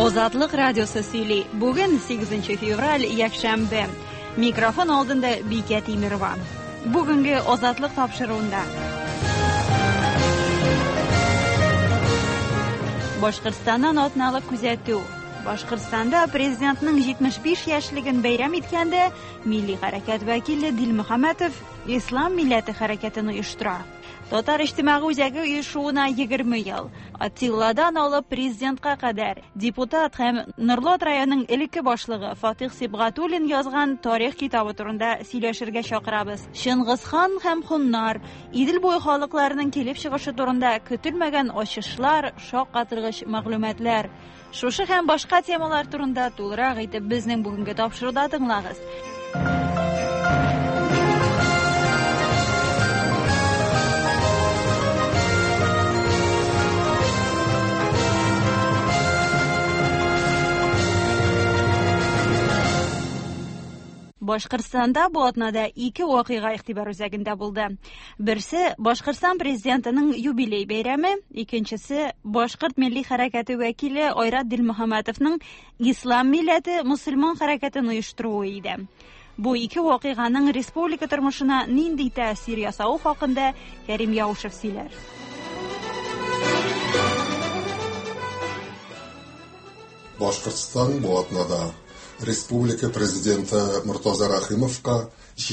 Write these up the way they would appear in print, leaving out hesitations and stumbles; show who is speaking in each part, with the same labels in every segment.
Speaker 1: Озатлык радиосы сөйли. Бүген 8 февраль, якшәмбе. Микрофон алдында Бикә Тимирова. Бүгенге Озатлык тапшыруында Башкортстаннан атналык күзәтү. Башкортстанда президентның 75 яшьлеген бәйрәм иткәндә милли хәрәкәт вәкиле Дилмөхәммәтов Ислам милләте хәрәкәтен оештыра. Татар иҗтимагый үзәге оешуына 20 ел. Атилладан алып президентка кадәр депутат һәм Норлат районының элекке башлыгы Фатих Сибгатуллин язган тарих китабы турында сөйләшергә чакырабыз. Чыңгызхан һәм хуннар, Идел буе халыкларының килеп чыгышы турында көтелмәгән ачышлар, шаккатыргыч мәгълүматлар. Шушы һәм башка темалар турында тулырак итеп безнең бүгенге тапшыруда тыңлагыз. Башкортстанда бу атнада 2 вакыйга игътибар үзәгендә булды. Берсе Башкортстан президентының юбилей бәйрәме, икенчесе Башкорт милли хәрәкәте вәкиле Айрат Дилмөхәммәтовның Ислам милләте мусульман хәрәкәтен оештыруы иде. Бу 2 вакыйганың республика тормышына нинди тәэсир ясауы хакында Кәрим Яушев сөйләр.
Speaker 2: Башкортстан бу атнада Республика президенты Муртаза Рахимовка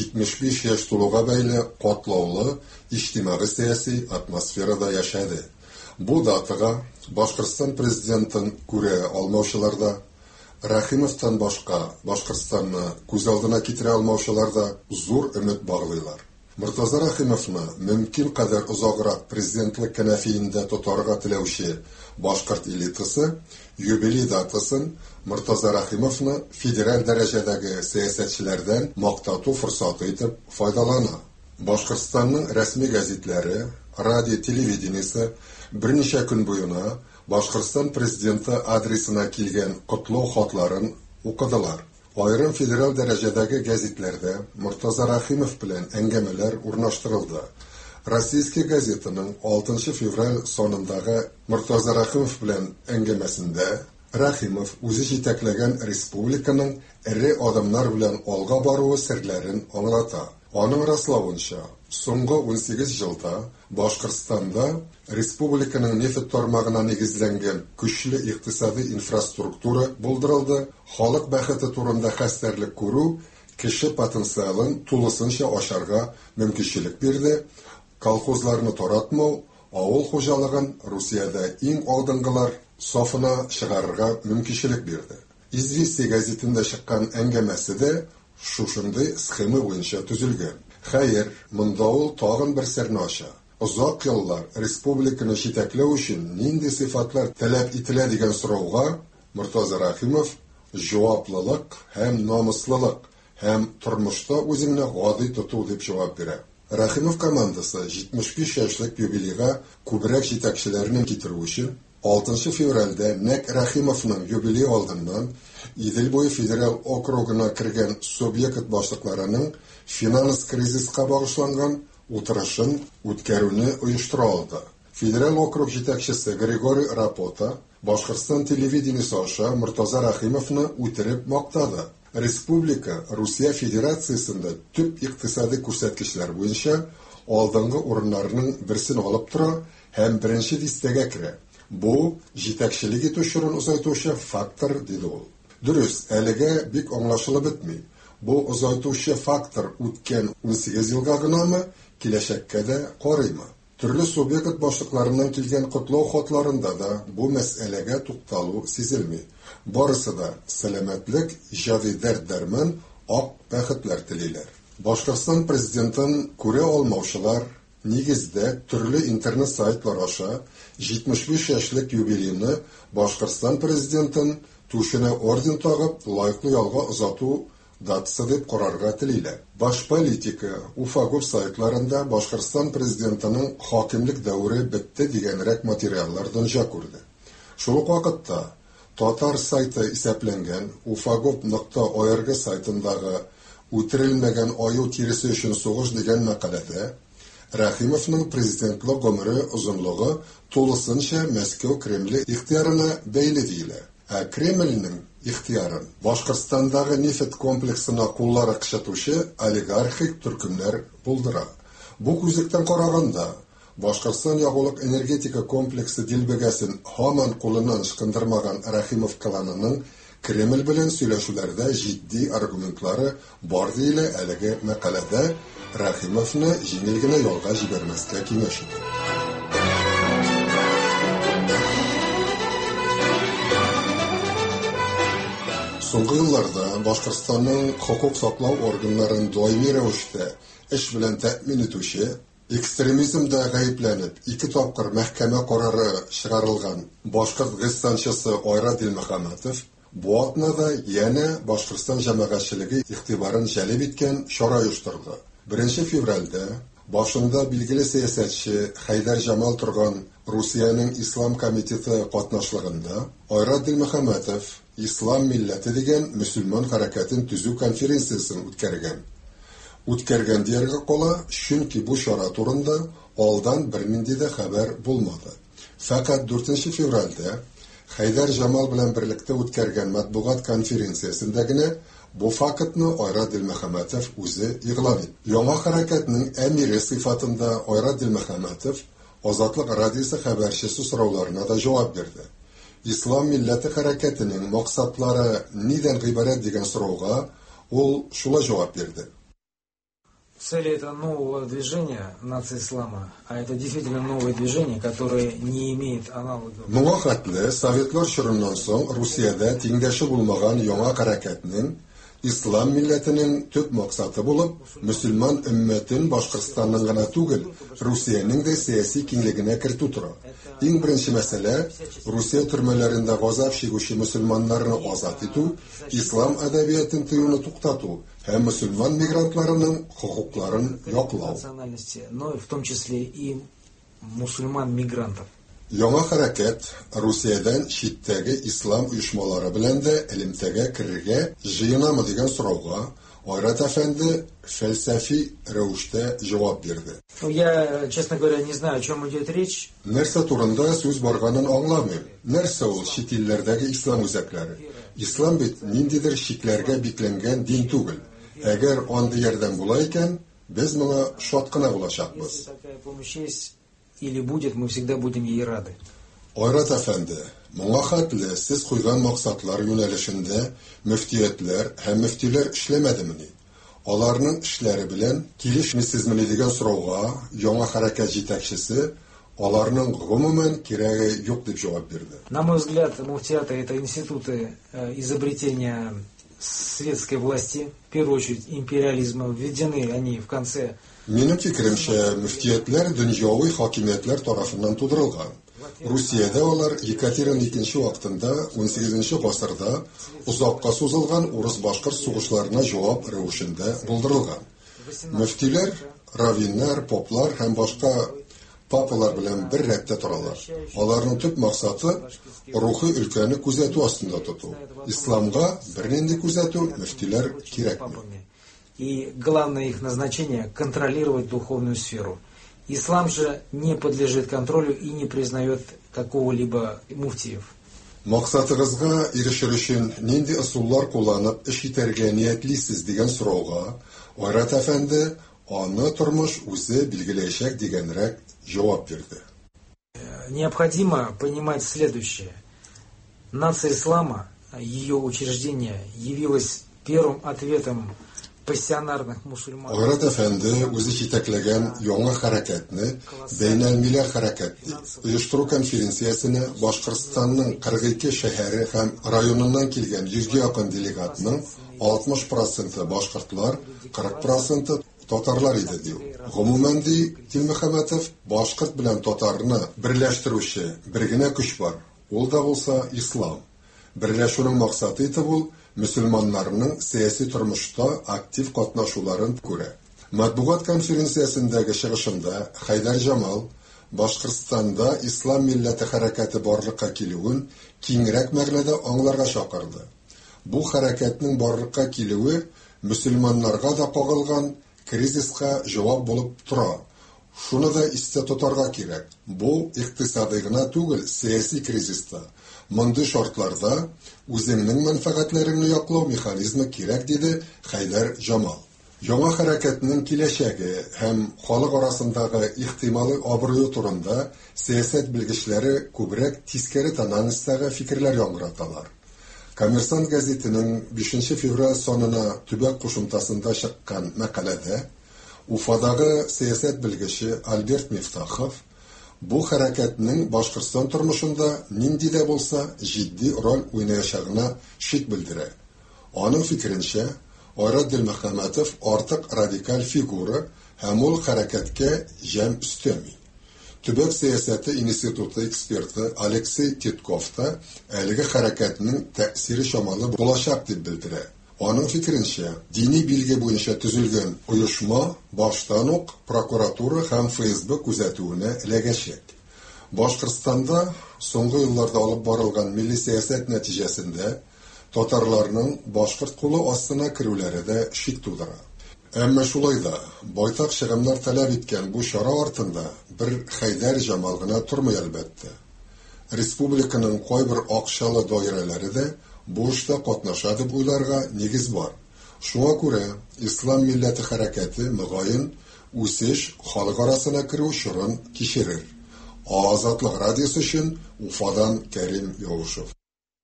Speaker 2: 75 яшь тулуга бәйле катлаулы иҗтимагый сәяси атмосферада яшәде. Бу датага Башкортстан президентын күрә алмаучыларда, Рахимовтан башка Башкортстанны күз алдына китерә алмаучыларда зур өмет баглыйлар. Муртаза Рахимовны мөмкин кадәр озаграк президентлык кәнәфиендә тотарга теләүче башкорт элитасы юбилей датасын Муртаза Рахимовны федераль дәрәҗәдәге сәясәтчеләрдән мактату форсаты итеп файдалана. Башкортстанның рәсми газетләре, радио, телевидениесе берничә көн буена Башкортстан президенты адресына килгән котлау хатларын укыдылар. Айрым федераль дәрәҗәдәге газетләрдә Муртаза Рахимов белән әңгәмәләр урнаштырылды. Российский газетаның 6 февраль сонындагы Муртаза Рахимов белән әңгәмәсендә Рахимов үзе җитәкләгән республиканың эре адымнар белән алга баруы серләрен аңлата. Аның раславынча, соңгы 18 елда Башкортстанда республиканың нефт тармагына нигезләнгән көчле икътисади инфраструктура булдырылды, халык бәхете турында хәстәрлек күрү кеше потенциалын тулысынча ашарга мөмкинчелек бирде, колхозларны таратмау, авыл хуҗалыгын Русиядә иң алдынгылар сафына чыгарырга мөмкинчелек бирде. Известия газетында чыккан әңгәмәсе дә шушындый схема буенча төзелгән. Хәер, монда ул тагын бер серне ача. Озак еллар республиканы җитәкләү өчен нинди сыйфатлар таләп ителә дигән сорауга Муртаза Рахимов җаваплылык һәм намуслылык һәм тормышта үзеңне гади тоту дип җавап бирә. Рахимов командасы 75 яшьлек юбилейга күбрәк җитәкчеләрне китерү өчен 6 февральдә нәк Рахимовның юбилей алдыннан Идел буе федераль округына кергән субъект башлыкларының финанс кризиска багышланган утырышын үткәрүне оештыра алды. Федераль округ җитәкчесе Григорий Рапота Башкортстан телевидениесе аша Муртаза Рахимовны үтереп мактады. Республика Русия Федерациясында төп икътисади күрсәткечләр буенча алдынгы урыннарның берсен алып тора һәм беренче дистәгә керә. Бу җитәкчелек итүчерен озайтучы фактор диде ул. Дөрес, әлегә бик аңлашылып бетми. Бу озайтучы фактор үткән 18 елга гынамы, киләчәккә дә карыймы? Төрле субъект башлыкларыннан килгән котлау хатларында да бу мәсьәләгә тукталу сизелми. Барысы да сәламәтлек, җавид дәрт-дәрман, ак бәхетләр телиләр. Башкортстан президентын күрә алмаучылар нигездә төрле интернет сайтлар аша 75 яшьлек юбилейны Башкортстан президентын түшенә орден тагып лайыклы ялга озату датасы дип карарга телиләр. Баш политика Уфагов сайтларында Башкортстан президентының хакимлек дәвре бетте дигәнрәк материаллар дөнья күрде. Шул ук вакытта Татар сайты исәпләнгән ufagov.org сайтындагы үтерелмәгән аю тиресе өчен сугыш дигән мәкаләдә Рахимовның президентлык гомере озынлыгы тулысынча Мәскәү Кремле ихтыярына бәйле диелә. Кремльнең ихтиярын Башкортстандагы нефт комплексына куллары кычытучы олигархик төркемнәр булдыра. Бу күзлектән караганда Башкортстан ягулык энергетика комплексы дилбегәсен һаман кулыннан ычкындырмаган Рахимов кланының Кремль белән сөйләшүләрдә җитди аргументлары бар диелә әлеге мәкаләдә Рахимовны җиңел генә ялга җибәрмәскә киңәш итә. Соңгы елларда Башкортстанның хокук саклау органнарын даими рәвештә эш белән тәэмин итүче, экстремизмда гаепләнеп, 2 тапкыр мәхкәмә карары чыгарылган башкорт гәзитәчесе Айрат Дилмөхәммәтов бу атнада яна Башкортстан җәмәгатьчелеге игътибарын җәлеп иткән чара оештырды. 1 февральдә башында билгеле сәясәтче Хайдар Җамал торган Русиянең Ислам комитеты катнашлыгында Айрат Дилмөхәммәтов Ислам милләте дигән мөселман хәрәкәтен төзү конференциясын үткәргән дияргә кала, чөнки бу чара турында алдан бернинди дә хәбәр булмады. Фақат 4 февральдә Хайдар Җамал белән берлектә үткәргән матбугат конференциясендә генә бу фактны Айрат Дилмөхәммәтов үзе игълан итте. Яңа хәрәкәтнең әмире сыйфатында Айрат Дилмөхәммәтов Азатлык радиосы хәбәрчесе сорауларына да җавап бирде. Ислам милләте хәрәкәтенең максатлары нидән гыйбарәт дигән сорауга ул шулай җавап бирде.
Speaker 3: Цели этого нового движения нации ислама, а это действительно новое движение, которое не имеет аналогов.
Speaker 2: Моңа хәтле Советлар чорыннан соң Русиядә тиңдәше булмаган яңа хәрәкәтнең Ислам милләтенең төп максаты булып, мөселман өммәтен Башкортстанның гына түгел, Русиянең дә сәяси киңлегенә кертү тора. Иң беренче мәсьәлә Русия төрмәләрендә газап чигүче мөселманнарны азат итү, ислам әдәбиятын тыюны туктату һәм мөселман мигрантларының хукукларын яклау.
Speaker 3: Но в том числе и мусульман-мигрантов.
Speaker 2: Яңа хәрәкәт Русиядән читтәге ислам оешмалары белән дә элемтәгә керергә җыенамы дигән сорауга Айрат әфәнде фәлсәфи рәвештә җавап бирде.
Speaker 3: Я, честно говоря, не знаю, о чем идет речь.
Speaker 2: Нәрсә турында сүз барганын аңламыйм. Нәрсә ул чит илләрдәге ислам үзәкләре? Ислам бит ниндидер шикләргә бикләнгән дин түгел. Әгәр андый ярдәм була икән, без моңа шат кына булачакбыз.
Speaker 3: Или будет, мы всегда будем ей рады.
Speaker 2: Айрат әфәнде, моңа хәтле сез куйган максатлар юнәлешендә мөфтиятләр һәм мөфтиләр эшләмәдемени? Аларның эшләре белән килешмисезмени дигән сорауга яңа хәрәкәт җитәкчесе аларның гомумән кирәге юк дип җавап бирде.
Speaker 3: На мой взгляд, муфтияты это институты изобретения светской власти, в первую очередь империализма, введены они в конце.
Speaker 2: Минем фикеремчә, мөфтиятләр дөньяви хакимиятләр тарафыннан тудырылган. Русиядә алар Екатерина II вакытында 18 гасырда узакка сузылган урыс-башкорт сугышларына җавап рәвешендә булдырылган. Мөфтиләр, раввиннар, поплар һәм башка папалар белән бер рәттә торалар. Аларның төп максаты рухи өлкәне күзәтү астында тоту. Исламга бернинди күзәтү мөфтиләр кирәкми.
Speaker 3: И главное их назначение – контролировать духовную сферу. Ислам же не подлежит контролю и не признает какого-либо муфтиев.
Speaker 2: Максатыгызга ирешер өчен нинди ысуллар кулланып эш итәргә ниятлисез дигән сорауга Айрат әфәнде аны тормыш үзе билгеләячәк дигәнрәк җавап бирде.
Speaker 3: Необходимо понимать следующее. Нация ислама, ее учреждение, явилась первым ответом пассионарных мусульман.
Speaker 2: Айрат әфәнде үзе җитәкләгән яңа хәрәкәтне бәйнәлмилли хәрәкәт оештыру конференциясенә Башкортстанның 42 шәһәре һәм районыннан килгән 100-гә якын делегатның 60% башкортлар, 40% татарлар иде ди. Гомумән ди Дилмөхәммәтов, башкорт белән татарны берләштерүче бер генә көч бар. Ул да булса ислам. Берләшүнең максаты итеп ул мөселманнарның сәяси тормышта актив катнашуларын күрә. Матбугат конференциясендәге чыгышында Хайдар Җамал Башкортстанда ислам милләте хәрәкәте барлыкка килүен киңрәк мәгънәдә аңларга чакырды. Бу хәрәкәтнең барлыкка килүе мөселманнарга да кагылган кризиска җавап булып тора. Шуны да истә тотарга кирәк. Бу икътисади гына түгел, сәяси кризиста. Мондый шартларда үзеңнең мәнфәгатьләреңне яклау механизмы кирәк, диде Хайдар Җамал. Яңа хәрәкәтнең киләчәге һәм халык арасындагы ихтималы абруе турында сәясәт белгечләре күбрәк тискәре тональностьтагы фикерләр яңгыраталар. Коммерсант газетының 5 февраль сонына төбәк кушымтасында чыккан мәкаләдә Уфадагы сәясәт белгече Альберт Мифтахов бу хәрәкәтнең Башкортстан тормышында нинди дә булса җитди роль уйнаячагына шик белдерә. Аның фикеренчә, Айрат Дилмөхәммәтов артык радикаль фигура һәм ул хәрәкәткә җәм өстәми. Төбәк сәясәте институты эксперты Алексей Титков та әлеге хәрәкәтнең тәэсире чамалы булачак дип белдерә. Аның фикеренчә, дини билге буенча төзелгән оешма баштан ук прокуратура һәм ФСБ күзәтүенә эләгәчәк. Башкортстанда соңгы елларда алып барылган милли сәясәт нәтиҗәсендә татарларның башкорт кулы астына керүләре дә шик тудыра. Әмма шулай да байтак чыгымнар таләп иткән бу чара артында бер Хайдар Җамал гына тормый әлбәттә. Республиканың кайбер акчалы даирәләре дә бу эштә катнаша дип уйларга нигез бар. Шуңа күрә Ислам милләте хәрәкәте мөгаен үсеш халык арасына керү чорын кичерер. Азатлык радиосы өчен Уфадан Кәрим Яушев.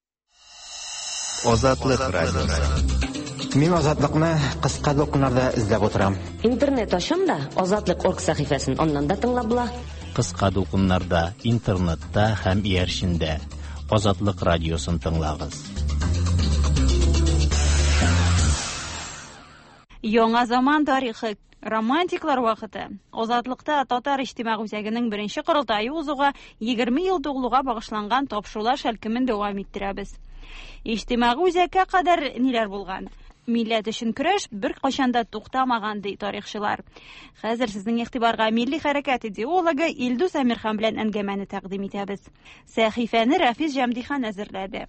Speaker 4: Азатлык радиосы.
Speaker 5: Мин азатлыкны кыска докумнарда эзләп утырам.
Speaker 6: Интернет ачам да Азатлык.орг сәхифәсен аннан да тыңлап була.
Speaker 4: Кыска докумнарда, интернетта һәм ияршиндә Азатлык радиосын тыңлагыз.
Speaker 1: Яңа заман тарихы, романтиклар вакыты. Азатлыкта татар иҗтимагый үзәгенең беренче корылтае узуга 20 ел тулуга багышланган тапшырулар шәлкемен дәвам иттерәбез. Иҗтимагый үзәккә кадәр ниләр булган? Милләт өчен көрәш бер качанда туктамаган ди тарихчылар. Хәзер сезнең игътибарга милли хәрәкәт идеологы Илдус Әмирхан белән әңгәмәне тәкъдим итәбез. Сәхифәне Рафис Җәмдихан әзерләде.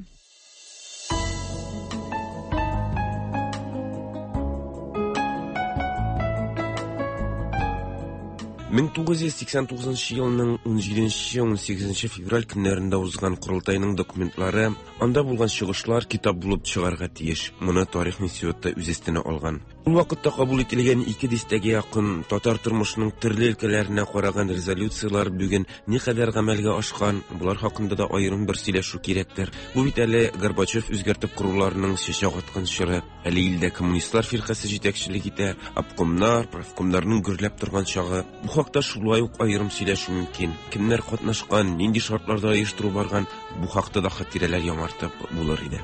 Speaker 7: 1989 елның 17-18 февраль көннәрендә узган курылтайның документлары анда булган чыгышлар китап булып чыгарга тиеш. Моны тарих институты үз өстенә алган. Ул вакытта кабул ителгән 2 дистәгә якын татар тормышының төрле өлкәләренә караган резолюциялар бүген никадәр гамәлгә ашкан, булар хакында да аерым бер сөйләшү кирәктер. Бу бит әле Горбачев үзгәртеп коруларының чәчәк аткан чоры, әле илдә коммунистлар фиркасы җитәкчелек итә, обкомнар, профкомнарның гөрләп торган чагы. Бу хакта шулай ук аерым сөйләшү мөмкин. Кемнәр катнашкан, нинди шартларда оештыру барган, бу хакта да хатирәләр яңартып булыр иде.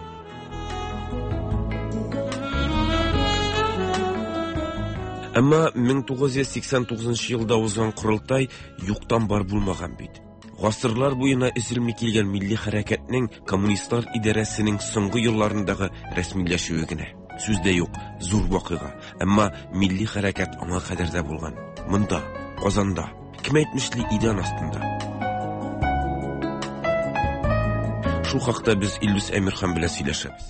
Speaker 7: Әмма 1989 елда узган курылтай юктан бар булмаган бит. Гасырлар буена изелми килгән милли хәрәкәтнең коммунистлар идарәсенең соңгы елларындагы рәсмиләшүе генә. Сүздә юк, зур вакыйга. Әмма милли хәрәкәт аңа кадәр дә булган. Монда, Казанда, кем әйтмешли идан астында. Шул хакта без Илдус Әмирхан белән сөйләшәбез.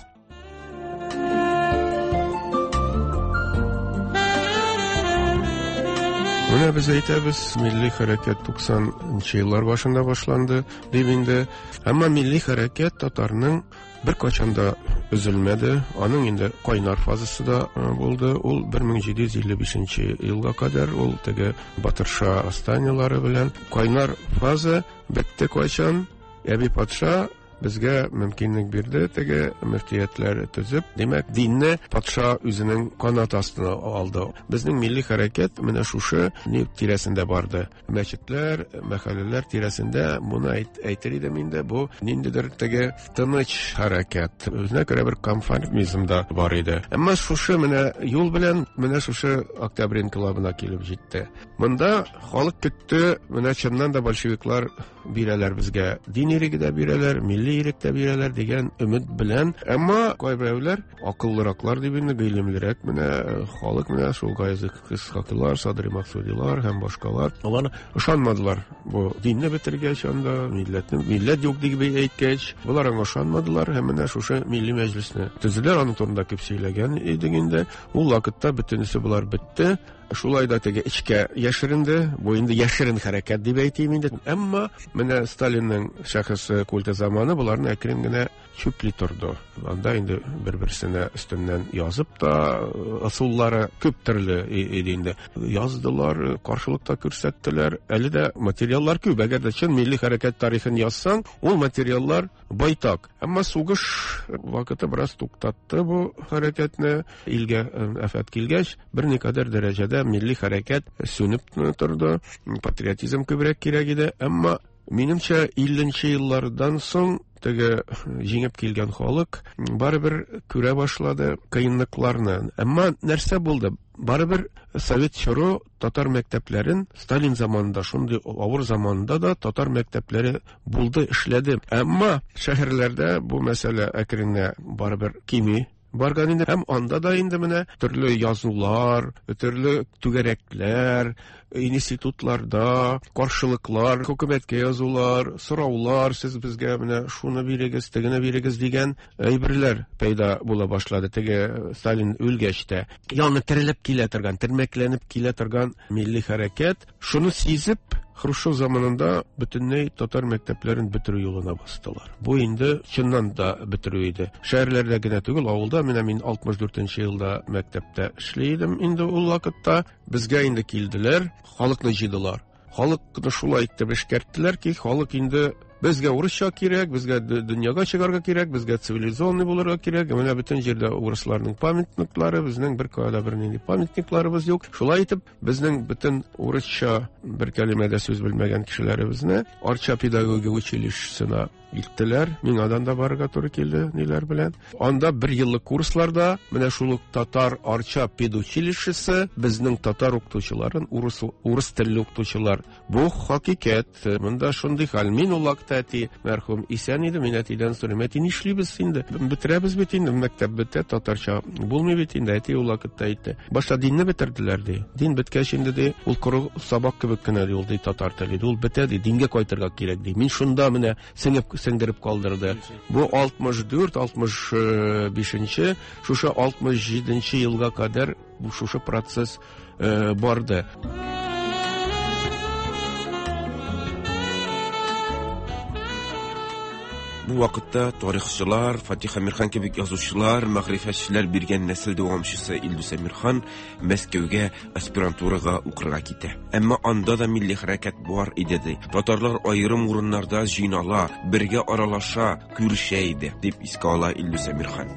Speaker 8: Менә без әйтәбез, милли хәрәкәт 90-нчы еллар башында башланды дип инде. Әмма милли хәрәкәт татарның бер качанда үзелмәде. Аның инде кайнар фазасы да булды. Ул 1755 елга кадәр ул теге Батырша астанялары белән кайнар фаза бетте кайчан. Әби патша безгә мөмкинлек бирде, теге мөфтиятләр төзеп, димәк, динне патша үзенең канат астына алды. Безнең милли хәрәкәт менә шушы ни тирәсендә барды. Мәчетләр, мәхәлләләр тирәсендә моны әйтер идем инде, бу ниндидер теге тыныч хәрәкәт. Үзенә күрә бер конформизмда бар иде. Әмма шушы менә юл белән менә шушы Октябрь инкилабына килеп җитте. Монда халык көтте, менә чыннан да большевиклар бирәләр безгә, дин ирегедә бирәләр, милли иректә бирәләр дигән өмет белән. Әмма кайберәүләр акыллыраклар дип инде гыйлемлерәк менә халык менә шул Гаязы Хакилар, Садри Максудилар һәм башкалар алар ышанмадылар. Бу динне бетергәч анда милләт юк дип әйткәч, булар аңа ышанмадылар һәм менә шушы милли мәҗлесне төзеләр, аның турында күп сөйләгән идек инде. Ул вакытта бөтенесе булар бетте. Шулай да теге эчкә яшеренде, бу инде яшерен хәрәкәт дип әйтим инде. Әмма менә Сталинның шәхси культы заманы буларны әкрен генә чүпли торды. Анда инде бер-берсенә өстеннән язып та асуллары күп төрле иде инде. Яздылар, каршылыкта күрсәттеләр. Әле дә материаллар күп. Әгәр дә чын милли хәрәкәт тарихын язсаң, ул материаллар байтак. Әмма сугыш вакыты бераз туктатты бу хәрәкәтне. Илгә афат килгәч, берникадәр дәрәҗәдә милли хәрәкәт сүнеп торды. Патриотизм күбрәк кирәк иде. Әмма минемчә 50нче еллардан соң теге җиңеп килгән халык барыбер күрә башлады кыенлыкларны. Әмма нәрсә булды? Барыбер Совет чоры татар мәктәпләрен Сталин заманында, шундый авыр заманда да татар мәктәпләре булды, эшләде. Әмма шәһәрләрдә бу мәсьәлә әкренләп барыбер кими барган инде. Һәм анда да инде менә төрле язулар, төрле түгәрәкләр, институтларда каршылыклар, хөкүмәткә язулар, сораулар, сез безгә менә шуны бирегез, тегене бирегез дигән әйберләр пайда була башлады. Теге Сталин үлгәч тә яны терелеп килә торган, термәкләнеп килә торган милли хәрәкәт, шуны сизеп Хрущев заманында бөтенләй татар мәктәпләрен бетерү юлына бастылар. Бу инде чыннан да бетерү иде. Шәһәрләрдә генә түгел, авылда мин 64нче елда мәктәптә эшләйдем. Инде ул вакытта безгә инде килделәр, халыкны җыйдылар. Халыкны шулай итеп эшкәрттеләр ки, халык инде безгә урысча кирәк, безгә дөньяга чыгарга кирәк, безгә цивилизованный булырга кирәк. Менә бөтен җирдә урысларның памятниклары, безнең бер кайда бер нинди памятникларыбыз юк. Шулай итеп, безнең бөтен урысча бер кәлимәдә сүз белмәгән кешеләребезне Арча педагогия училищесына илттеләр. Миңадан да барырга туры килде, ниләр белән. Анда бер еллык курсларда менә шул татар Арча педучилищесы безнең татар укытучыларын урыс телле укытучылар. Бу хакыйкать. Монда шундый хәл. Мин ул вакытта мәрхүм исән иде, мин әтидән сорыйм, әти нишлибез инде? Бетерәбез бит инде, мәктәп бетә, татарча булмый бит инде. Әти ул вакытта әйтте. Башта динне бетерделәр ди. Дин беткәч инде ди, ул коры сабак кебек кенә ди, ул ди татар теле. Ул бетә ди, дингә кайтырга кирәк ди. Мин шунда менә сеңдереп калдырды. Бу 64-65, шушы 67нче елга кадәр бу шушы процесс барды.
Speaker 7: Бу вакытта тарихчылар, Фатих Әмирхан кебек язучылар, мәгърифәтчеләр биргән нәсел дәвамчысы Илдус Әмирхан Мәскәүгә аспирантурага укырга китә. Әмма анда да милли хәрәкәт бар иде. Татарлар аерым урыннарда җыйнала, бергә аралаша, күрешә иде, дип искә ала Илдус Әмирхан.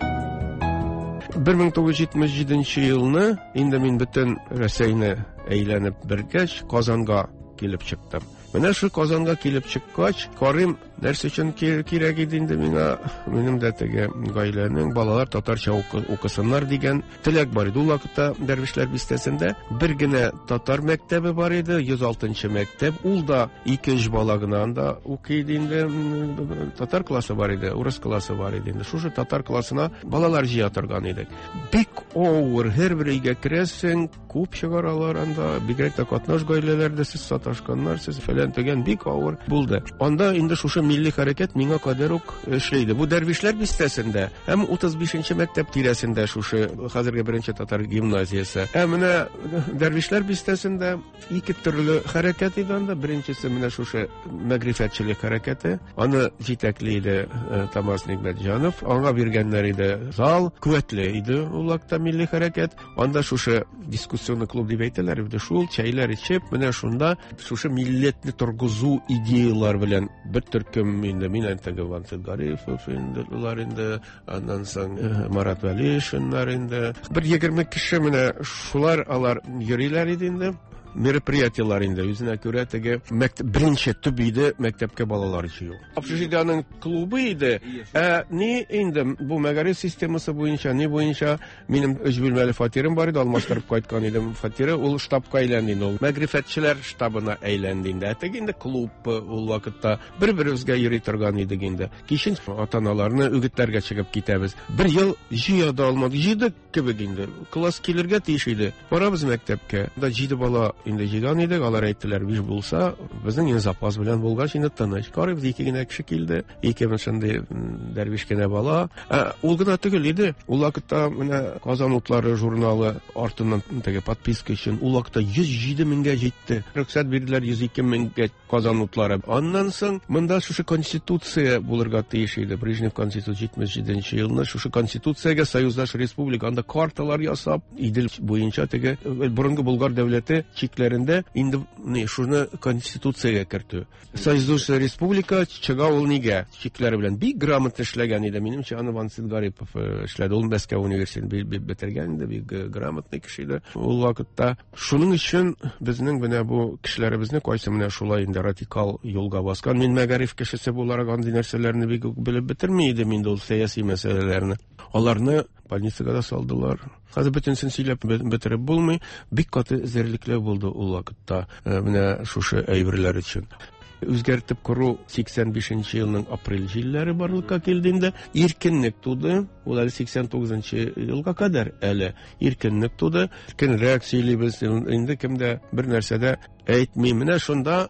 Speaker 8: 1977 елны инде мин бөтен Рәсәйне әйләнеп бергәч Казанга килеп чыктым. Менә шу Казанга килеп чыккач, карыйм нәрсә өчен кирәк иде инде миңа, минем дә теге гаиләнең балалар татарча укысыннар дигән теләк бар иде. Ул вакытта Дәрвишләр бистәсендә бер генә татар мәктәбе бар иде, 106нчы мәктәп. Ул да 2 бала гына анда укый иде инде. Татар классы бар иде, урыс классы бар иде инде. Шушы татар классына балалар җыя торган иде. Бик авыр, һәрбер өйгә керәсең, күп чыгаралар анда, бигрәк тә катнаш гаиләләрдә сез саташканнар, сез төгән бик авыр булды. Анда инде шушы милли хәрәкәт миңа кадәр үк эшләйде. Бу Дәрвишләр бистәсендә һәм 35нче мәктәп тирәсендә шушы хәзерге беренче татар гимназиясе. Менә Дәрвишләр бистәсендә 2 төрле хәрәкәт иде анда. Беренчесе менә шушы мәгърифәтчелек хәрәкәте. Аны җитәкли иде Тамас Нигъмәтҗанов. Аңа биргәннәр иде зал, куәтле иде ул вакытта милли хәрәкәт. Анда шушы дискуссионный клуб дип әйтәләр иде. Шул чәйләр ичеп, менә шунда шушы милләтне торгызу идеялар белән бер төркем инде мин әйтәгә Вансет Гарифов инде, аннан соң Марат Вәлишиннар инде. Бер 20 кеше менә шулар алар йөриләр иде инде. Мероприятиялар инде үзенә күрә теге беренче төп иде мәктәпкә балалар җыю. Общежитиянең клубы иде. Ни инде бу мәгариф системасы буенча, ни буенча минем 3 бүлмәле фатирым бар иде, алмаштырып кайткан идем фатиры, ул штабка әйләнде инде, ул мәгърифәтчеләр штабына әйләнде инде. Теге инде клуб ул вакытта бер-беребезгә йөри торган идек инде. Кичен ата-аналарны үгетләргә чыгып китәбез. Бер ел җыя да алмады, җыйдык кебек инде. Класс килергә тиеш иде. Барабыз мәктәпкә. Да 7 бала инде җыйган идек, алар әйттеләр, 5 булса, безнең инде запас белән булгач, инде тыныч карыйбыз, 2 генә кеше килде, 2 шундый дәрвиш кенә бала. Ул гына түгел иде. Ул вакытта менә Казан утлары журналы артыннан теге подписка өчен ул вакытта 107 меңгә җитте. Рөхсәт бирделәр 102 меңгә Казан утлары. Аннан соң монда шушы конституция булырга тиеш иде. Брежнев конституция 77 елны шушы конституциягә союздаш республика анда карталар ясап, Идел буенча теге борынгы Болгар дәүләте чикләрендә инде шуны конституциягә кертү. Союздаш республика чыга ул нигә? Чикләре белән бик грамотно эшләгән иде. Минемчә аны Вансит Гарипов эшләде. Ул Мәскәү университетын бетергән иде, бик грамотный кеше иде. Ул вакытта шуның өчен безнең менә бу кешеләребезне кайсы менә шулай инде радикал юлга баскан. Мин Мәгариф кешесе буларак андый нәрсәләрне бик белеп бетерми идем инде ул сәяси мәсьәләләрне. Аларны больницага да салдылар. Хәзер бөтенсен сөйләп бетереп булмый. Бик каты эзәрлекләр булды ул вакытта менә шушы әйберләр өчен. Үзгәртеп кору 85 елның апрель җилләре барлыкка килде инде. Иркенлек туды. Ул әле 89 елга кадәр әле иркенлек туды. Кенрәк сөйлибез инде кемдә бер нәрсәдә әйтми. Менә шунда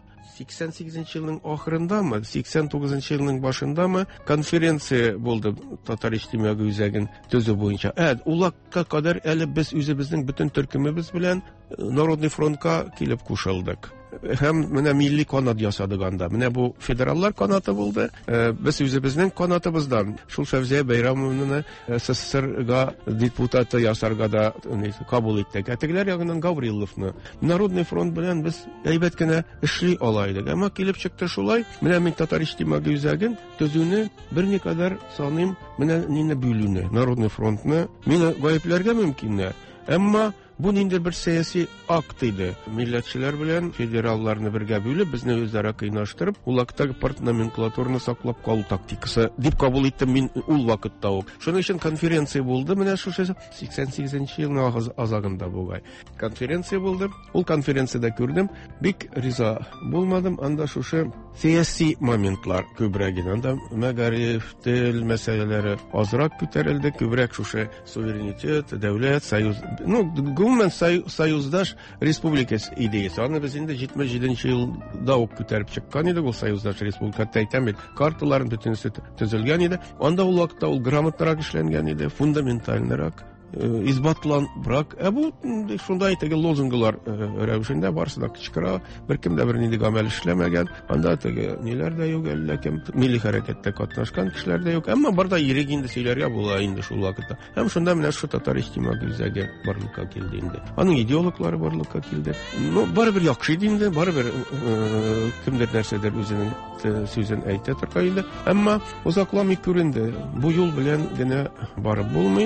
Speaker 8: 88 елның ахырындамы, 89 елның башындамы конференция булды татар иҗтимагый үзәген төзү буенча. Улакка кадәр әле без үзебезнең бөтен төркемебез белән Народный фронтка килеп кушылдык. Һәм менә милли канат ясадык анда. Менә бу федераллар канаты булды. Без үзебезнең канатыбыздан шул Фәвзия Бәйрәмовны СССРга депутаты ясарга да кабул иттек. Тегеләр ягыннан Гавриловны. Народный фронт белән без әйбәт кенә эшли ала идек. Әмма килеп чыкты шулай. Менә мин татар иҗтимагый үзәген төзүне берникадәр саныйм. Менә нине бүлүне, Народный фронтны мине гаепләргә мөмкин. Әмма бу нинди бер сәяси акт иде. Милләтчеләр белән федералларны бергә бүлеп, безне үзара кыйнаштырып, ул вакытта парт номенклатураны саклап калу тактикасы дип кабул иттем мин ул вакытта ук. Шуның өчен конференция булды. Менә шушы 88 елның азагында бугай. Конференция булды. Ул конференциядә күрдем, бик риза булмадым. Анда шушы сәяси моментлар күбрәк иде. Анда Мәгариф тел мәсьәләләре азрак күтәрелде, күбрәк шушы суверенитет, дәүләт, союз, гомумән союздаш республикасы идеясы. Аны без инде 77 елда ук күтәреп чыккан идек. Ул союздаш республика әйтәм бит, карталарын бөтенесе төзелгән иде. Анда ул вакытта ул грамотнарак эшләнгән иде, фундаментальнарак избатланбрак. Бу шундай теге лозунглар рәвешендә барсына кычкыра, беркем дә бернинди гамәл эшләмәгән. Анда теге ниләр дә юк, ләкин милли хәрәкәттә катнашкан кешеләр дә юк. Әмма барда йөрик инде сөйләргә була инде шул вакытта. Һәм шунда менә шу татар иҗтимагый үзәге барлыкка килде инде. Аның идеологлары барлыкка килде. Барыбер яхшы иде инде, барыбер кемдер нәрсәдер үзенең сүзен әйтә торган иде. Әмма узакламый күренде. Бу юл белән генә барып булмый.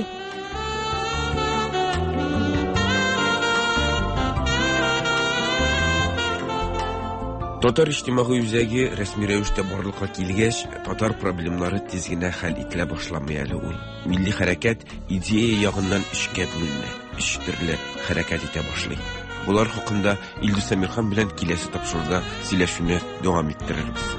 Speaker 7: Татар иҗтимагый үзәге рәсми рәвештә барлыкка килгәч, татар проблемнары тиз генә хәл ителә башламый әле ул. Милли хәрәкәт идея ягыннан эшкә бүленә, эш төрле хәрәкәт итә башлый. Булар хакында Илдус Әмирхан белән киләсе тапшыруда сөйләшүне дәвам иттерербез.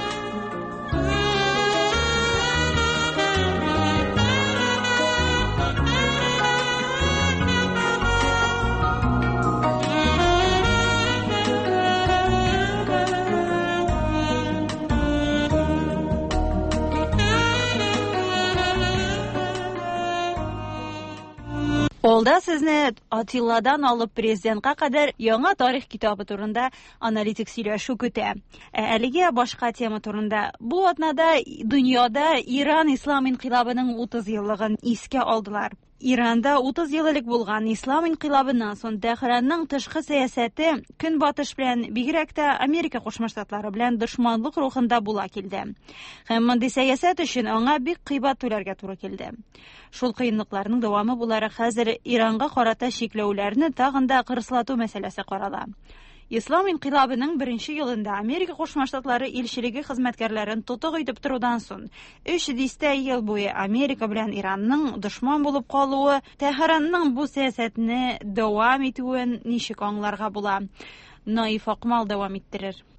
Speaker 1: Алда сезне Атилладан алып президентка кадәр яңа тарих китабы турында аналитик сөйләшү көтә. Әлегә башка тема турында. Бу атнада дөньяда Иран ислам инкыйлабының 30 еллыгын искә алдылар. Иранда 30 ел элек булган ислам инкыйлабыннан соң Тәһранның тышкы сәясәте Көнбатыш белән, бигрәк тә Америка Кушма Штатлары белән дошманлык рухында була килде. Һәм мондый сәясәт өчен аңа бик кыйбат түләргә туры килде. Шул кыенлыкларның дәвамы буларак хәзер Иранга карата чикләүләрне тагын да кырыслату мәсьәләсе карала. Ислам инкыйлабының 1нче елында Америка Кушма Штатлары илчелеге хезмәткәрләрен тотык итеп торудан соң 300 ел буе Америка белән Иранның дошман булып калуы Тәһранның бу сәясәтне дәвам итүен ничек аңларга була? Наиф Акмал дәвам иттерер.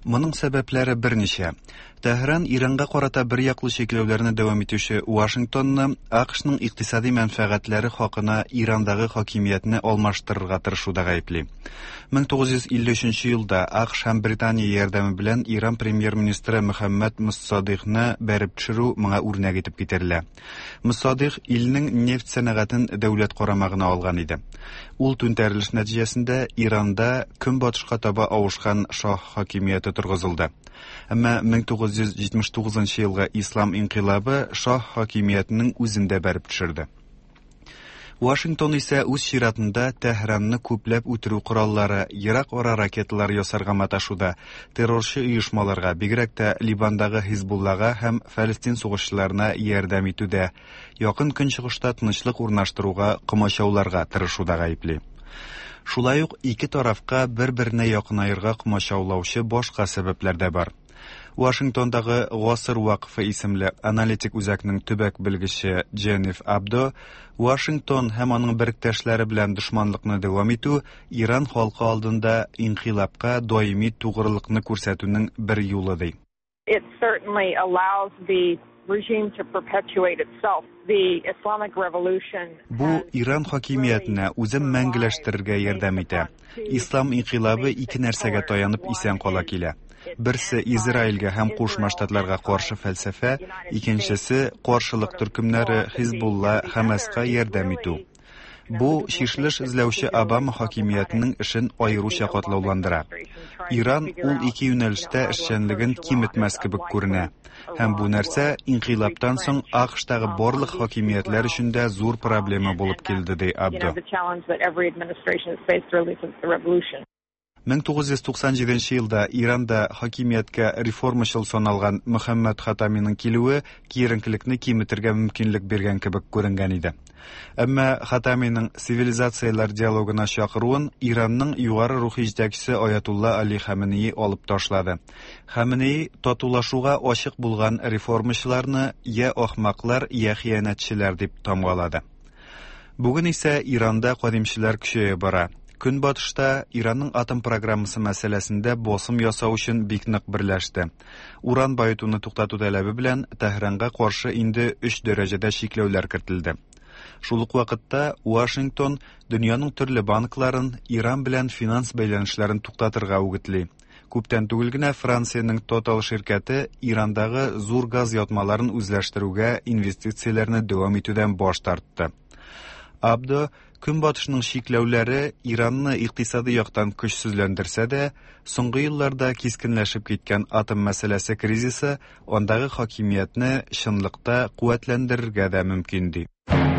Speaker 9: Моның сәбәпләре берничә. Тәһран Иранга карата бер яклы чикләүләрне дәвам итүче Вашингтонны АКШның икътисади мәнфәгатьләре хакына Ирандагы хакимиятне алмаштырырга тырышуда гаепли. 1953 елда АКШ һәм Британия ярдәме белән Иран премьер-министры Мөхәммәд Муссадикны бәреп төшерү моңа үрнәк итеп китерелә. Муссадик илнең нефть сәнәгатен дәүләт карамагына алган иде. Ул түнтәрелеш нәтиҗәсендә Иранда көнбатышка таба авышкан шаһ хакимияте тургызылды. Әмма 1979 елга ислам инкыйлабы шаһ хакимиятенең үзендә бәреп төшерде. Вашингтон исә үз чиратында Тәһранны күпләп үтерү кораллары, ерак ара ракеталар ясарга маташуда, террорчы оешмаларга, бигрәк тә Либандагы Хизбуллага һәм Фәлестин сугышчыларына ярдәм итүдә, якын көнчыгышта тынычлык урнаштыруга, комачауларга тырышуда гаепли. Шулай ук ике тарафка бер-беренә якынайырга комачаулаучы башка сәбәпләр дә бар. Вашингтондагы Гасыр вакыфы исемле аналитик үзәкнең төбәк белгече Дженниф Абдо, Вашингтон һәм аның беректәшләре белән дошманлыкны дәвам итү Иран халкы алдында инкыйлабка даими тугрылыкны күрсәтүнең бер юлы ди.
Speaker 10: It certainly allows the regime to perpetuate itself. The Islamic Revolution.
Speaker 9: Бу Иран хакимиятенә үзен мәңгеләштерергә ярдәм итә. Ислам инкыйлабы ике нәрсәгә таянып исән кала килә. Берсе Израильгә һәм Кушма Штатларга каршы фәлсәфә, икенчесе каршылык төркемнәре Хизбулла, Хамаска ярдәм итү. Бу шишлеш эзләүче Обама хакимиятенең эшен аеруча катлауландыра. Иран ул ике юнәлештә эшчәнлеген киметмәс кебек күренә. Һәм бу нәрсә инкыйлабтан соң АКШтагы барлык хакимиятләр өчен дә зур проблема булып килде, ди Абдо. 1997 елда Иранда хакимияткә реформачыл саналган Мөхәммәд Хатаминың килүе киеренкелекне киметергә мөмкинлек биргән кебек күренгән иде. Әмма Хатаминың цивилизацияләр диалогына чакыруын Иранның югары рухи җитәкчесе Аятулла Али Хаменеи алып ташлады. Хаменеи татулашуга ачык булган реформачыларны я ахмаклар, я хыянәтчеләр дип тамгалады. Бүген исә Иранда кадимчеләр көчәя бара. Көнбатышта Иранның атом программасы мәсьәләсендә босым ясау өчен бик нык берләште. Уран байытуны туктату таләбе белән Тәһранга каршы инде 3 дәрәҗәдә чикләүләр кертелде. Шул ук вакытта Вашингтон дөньяның төрле банкларын Иран белән финанс бәйләнешләрен туктатырга үгетли. Күптән түгел генә Франциянең Total ширкәте Ирандагы зур газ ятмаларын үзләштерүгә инвестицияләрне дәвам итүдән баш тартты. Абдо Көнбатышның чикләүләре Иранны икътисади яктан көчсезләндерсә дә, соңгы елларда кискенләшеп киткән атом мәсьәләсе кризисы андагы хакимиятне чынлыкта куәтләндерергә дә мөмкин ди.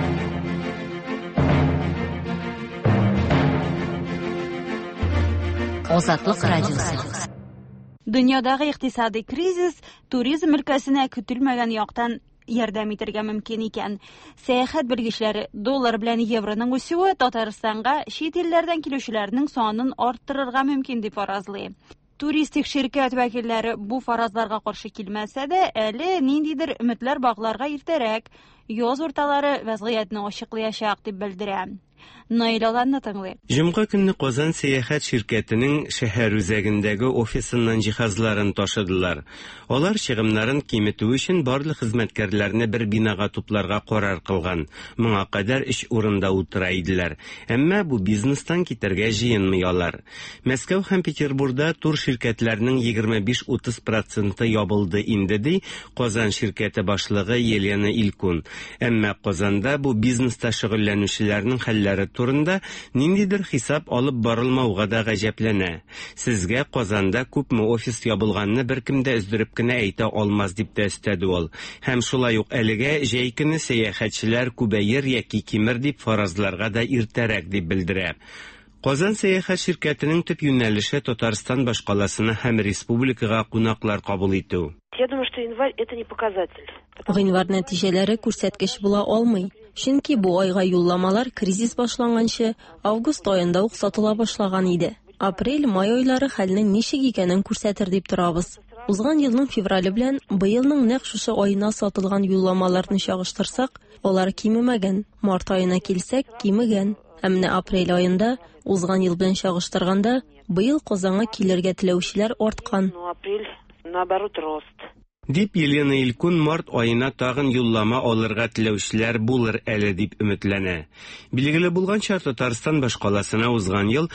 Speaker 6: Азатлык радиосы.
Speaker 1: Дөньядагы икътисади кризис туризм өлкәсенә көтелмәгән яктан ярдәм итәргә мөмкин икән. Сәяхәт белгечләре доллар белән евроның үсүе Татарстанга чит илләрдән килүчеләрнең санын арттырырга мөмкин дип фаразлый. Туристик ширкәт вәкилләре бу фаразларга каршы килмәсә дә, әле ниндидер өметләр багларга иртәрәк, яз урталары вазгыятьне ачыклаячак дип белдерә. Наилаларны тыңлый.
Speaker 11: Җомга көнне Казан сәяхәт ширкәтенең шәһәр үзәгендәге офисыннан җиһазларын ташыдылар. Алар чыгымнарын киметү өчен барлык хезмәткәрләрне бер бинага тупларга карар кылган. Моңа кадәр 3 урында утыра иделәр. Әмма бу бизнестан китәргә җыенмыйлар. Мәскәү һәм Петербургда тур ширкәтләренең 25-30% ябылды инде ди Казан ширкәте башлыгы Елена Илкун. Әмма Казанда бу бизнеста шөгыльләнүчеләрнең хәлләре турында ниндидер хисап алып барылмауга да гаҗәпләнә. Сезгә Казанда күпме офис ябылганны беркем дә өздереп кенә әйтә алмас дип тә өстәде ул. Һәм шулай ук әлегә җәй көне сәяхәтчеләр күбәер яки кимер дип фаразларга да иртәрәк дип белдерә. Казан сәяхәт ширкәтенең төп юнәлеше Татарстан башкаласына һәм республикага кунаклар кабул итү.
Speaker 12: Я думаю, что январь это не показатель.
Speaker 13: Гыйнвар нәтиҗәләре күрсәткеч була алмый. Чөнки бу айга юлламалар кризис башланганчы август аенда ук сатыла башлаган иде. Апрель-май айлары хәлнең ничек икәнен күрсәтер дип торабыз. Узган елның феврале белән быелның нәкъ шушы айына сатылган юлламаларны чагыштырсак, алар кимемәгән. Март аена килсәк, кимегән. Әмма апрель аенда узган ел белән чагыштырганда быел Казанга килергә теләүчеләр арткан.
Speaker 12: Апрель, наоборот, рост.
Speaker 11: Дип Елена Илкун март айына тагын юллама алырга теләүчеләр булыр әле дип өметләнә. Билгеле булганча, Татарстан башкаласына узган ел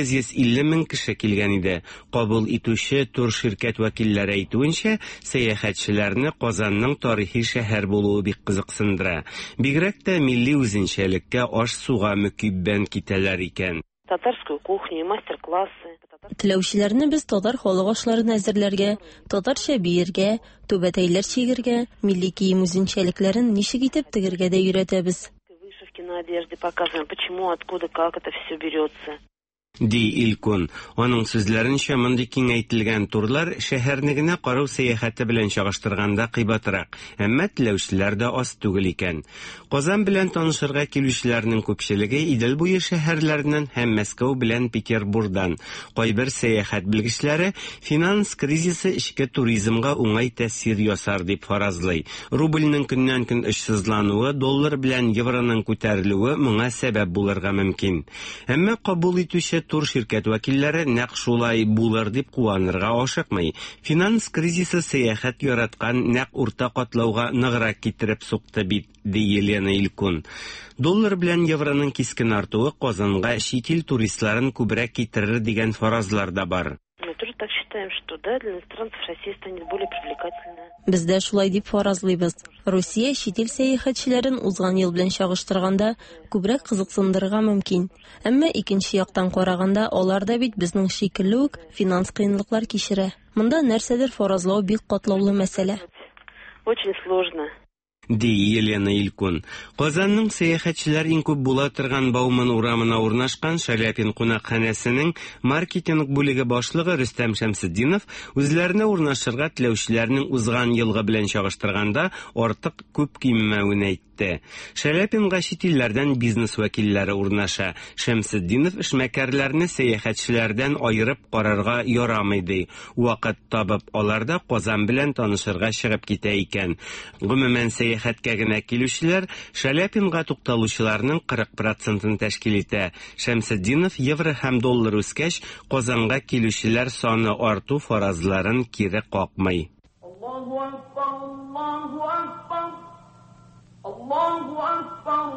Speaker 11: 850 мең кеше килгән иде. Кабул итүче турширкәт вәкилләре әйтүенчә, сәяхәтчеләрне Казанның тарихи шәһәр булуы бик кызыксындыра. Бигрәк тә милли үзенчәлеккә аш-суга мөкиббән китәләр икән.
Speaker 12: Татарскую кухню, мастер-классы.
Speaker 13: Теләүчеләрне без татар халык ашларын әзерләргә, татарча биергә, түбәтәйләр чигергә, милли кием үзенчәлекләрен ничек итеп тегергә дә өйрәтәбез.
Speaker 12: Вышивки на одежде показываем, почему, откуда, как это все берется.
Speaker 11: Ди Илкун. Аның сүзләренчә, мондый киңәйтелгән турлар шәһәрне генә карау сәяхәте белән чагыштырганда кыйбатырак, әмма теләүчеләр дә аз түгел икән. Казан белән танышырга килүчеләрнең күпчелеге Идел буе шәһәрләреннән һәм Мәскәү белән Петербургдан. Кайбер сәяхәт белгечләре финанс кризисы эчке туризмга уңай тәэсир ясар дип фаразлый. Рубльнең көннән-көн очсызлануы, доллар белән евроның күтәрелүе моңа сәбәп булырга мөмкин. Әмма кабул итүче тур ширкәт вәкилләре нәкъ шулай булыр дип куанырга ашыкмый. Финанс кризисы сәяхәт яраткан нәкъ урта катлауга ныграк китереп сукты бит, ди Елена Илкун. Доллар белән евроның кискен артуы Казанга шит ил туристларын күбрәк китерер дигән фаразлар да бар.
Speaker 12: Мы тоже так считаем, что да, для иностранцев Россия станет более привлекательной.
Speaker 13: Без дә шулай дип фаразлыйбыз. Русия шит ил сәяхәтчеләрен узган ел белән чагыштырганда күбрәк кызыксындырырга мөмкин. Әмма икенче яктан караганда алар да бит безнең шикелле үк финанс кыенлыклар кичерә. Монда нәрсәдер фаразлау бик катлаулы мәсьәлә.
Speaker 12: Очень сложно.
Speaker 11: Ди Елена Илкун. Казанның сәяхәтчеләр иң күп була торган Бауман урамына урнашкан Шаляпин кунакханәсенең маркетинг бүлеге башлыгы Рөстәм Шәмсетдинов үзләренә урнашырга теләүчеләрнең узган елгы белән чагыштырганда артык күп киммәвен әйтте. Шаляпинга чит илләрдән бизнес вәкилләре урнаша. Шәмсетдинов эшмәкәрләрне сәяхәтчеләрдән аерып карарга ярамый ди. Вакыт табып аларда Казан белән танышырга чыгып китә икән. Гомумән сәяхәткә генә килүчеләр Шаляпинга тукталучыларның 40% тәшкил итә. Шәмсетдинов евро һәм доллар үскәч, Казанга килүчеләр саны арту фаразларын кире какмый.
Speaker 14: Аллаһу акбар, Аллаһу акбар. Аллаһу акбар,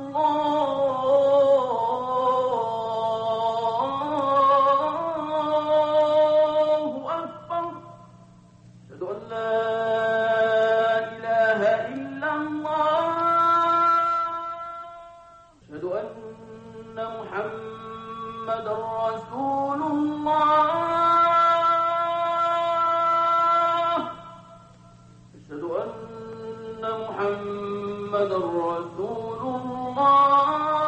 Speaker 14: Аллаһу акбар. Шәһәдү ан ла илаһа иллаллаһ. Шәһәдү анна Мухаммадар расулуллах. Шәһәдү анна Мухаммадар расулуллах.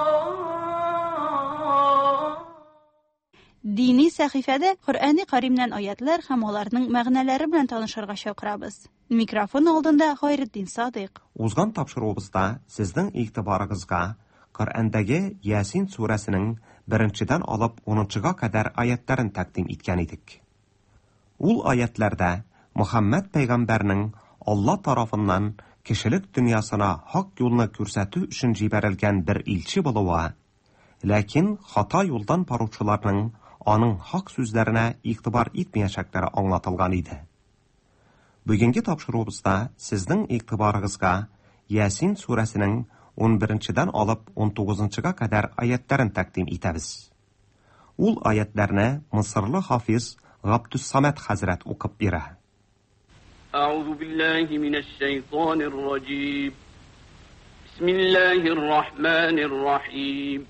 Speaker 1: Дини сәхифәдә Коръәни Каримнән аятлар һәм аларның мәгънәләре белән танышырга чакырабыз. Микрофон алдында Хайретдин Садыйк.
Speaker 15: Узган тапшыруыбызда сезнең игътибарыгызга Коръәндәге Ясин сүрәсенең 1-дән алып 10-га кадәр аятларын тәкъдим иткән идек. Ул аятларда Мөхәммәд пәйгамбәрнең Алла тарафыннан кешелек дөньясына хак юлны күрсәтү өчен җибәрелгән бер илче булуы, ләкин хата юлдан баручыларның аның хак сүзләренә игътибар итмәячәкләре аңлатылган иде. Бүгенге тапшыруыбызда сезнең игътибарыгызга Ясин сүрәсенең 11-дән алып 19-га кадәр аятларын тәкъдим итәбез. Ул аятларны Мисырлы хафиз Габдус-Самад хәзрәт укып бирә.
Speaker 14: أعوذ بالله من الشيطان الرجيم بسم الله الرحمن الرحيم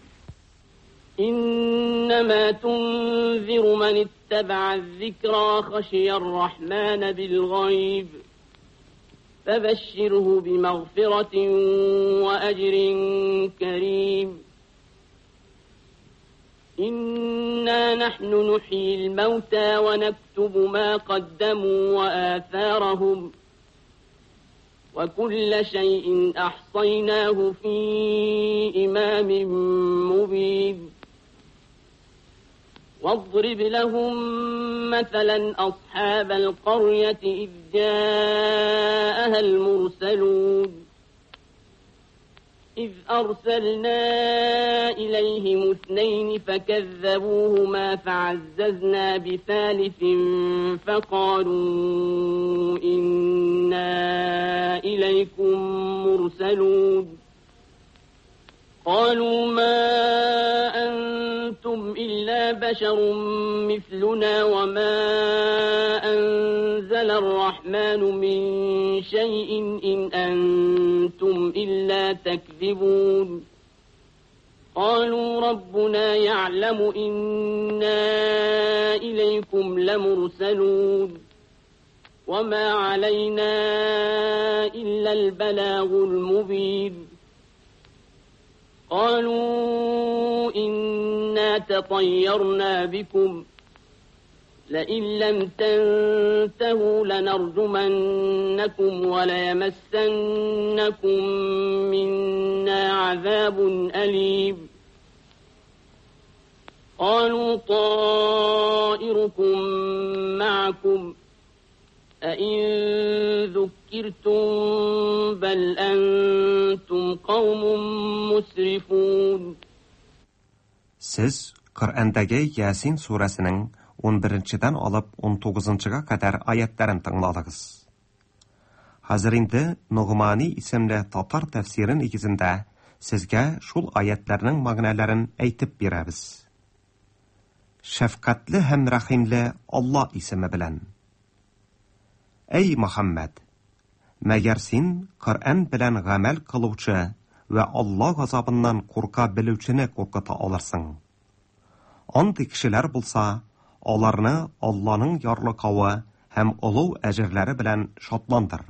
Speaker 14: إنما تنذر من اتبع الذكر خشي الرحمن بالغيب فبشره بمغفرة وأجر كريم إنا نحن نحيي الموتى ونكتب ما قدموا وآثارهم وكل شيء أحصيناه في إمام مبين واضرب لهم مثلا أصحاب القرية إذ جاءها المرسلون إذ أرسلنا إليهم 2 فكذبوهما فعززنا بثالث فقالوا إنا إليكم مرسلون قالوا ما أنتم إلا بشر مثلنا وما أنزل الرحمن من شيء إن أنتم إلا تكذبون قالوا ربنا يعلم إنا إليكم لمرسلون وما علينا إلا البلاغ المبين قالوا إنا تطيرنا بكم لئن لم تنتهوا لنرجمنكم وليمسنكم منا عذاب أليم قالوا طائركم معكم أئن ذكرتم بل أنتم قوم مسرفون.
Speaker 15: Siz Qur'andagi Yasin surasining 11-dan olib 19-ga qadar oyatlarini tingladingiz. Hozir endi Nug'mani ismli tatar tafsiri negizida sizga shul oyatlarning ma'nolarini aytib beramiz. Shafqatli ham rahimli Alloh ismi bilan. Ey Muhammad, magar sen Qur'on bilan amal qiluvchi va Alloh g'azobidan qo'rqa biluvchini qo'rqita olarsan. Andi kishilar bo'lsa, onlarni Allohning yorliqovi ham ulug' ajrlari bilan shodlantir.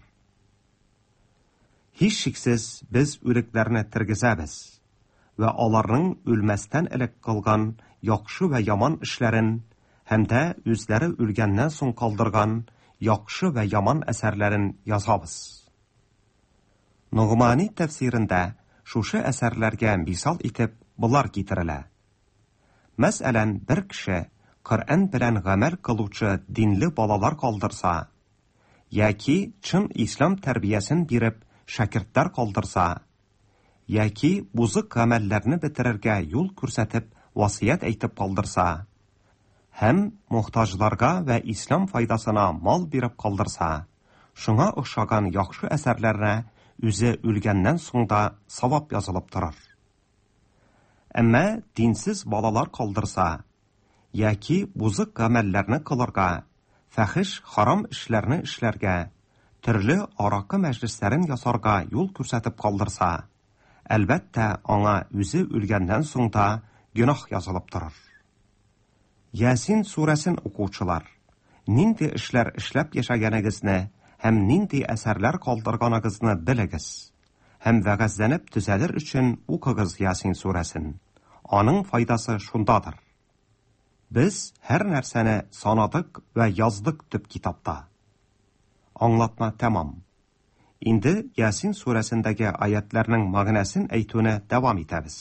Speaker 15: Hech shaksiz biz o'liklarni tirgizamiz va onlarning o'lmasdan ilk qilgan yaxshi va yomon ishlarin hamda o'zlari o'lgandan so'ng qoldirgan yaxshi va yomon asarlarin yozamiz. Nug'mani tafsirida shusha asarlarga misol etib bular keltiriladi. Masalan, bir kishi Qur'on bilan amal qiluvchi dinli bolalar qoldirsa, yoki chin islom tarbiyasini berib shogirdlar qoldirsa, yoki buzuq amallarni bitirarga yo'l ko'rsatib vasiyat aytib qoldirsa, ham muhtojlarga va islom foydasini mol berib qoldirsa, shunga o'xshagan yaxshi asarlarni o'zi o'lgandan so'ngda savob yozilib turar. Ammo dinsiz bolalar qoldirsa, yoki buzuq amallarni qilarga, fahish harom ishlarni ishlarga, turli aroqi majlislarini yasarga yo'l ko'rsatib qoldirsa, albatta ona o'zi o'lgandan so'ngda gunoh yozilib turar. Yasin surasin o'quvchilar, nindi ishlar ishlab yashaganingizni ham nindi asarlar qoldirganingizni biligiz. Ham va'zlanib tuzalir uchun o'qigiz Yasin surasin. Onun foydasi shundadir. Biz har narsani sanadik va yozdik deb kitobda. Anglatma tamam. Endi Yasin surasindagi oyatlarning ma'nosini aytishni davom etamiz.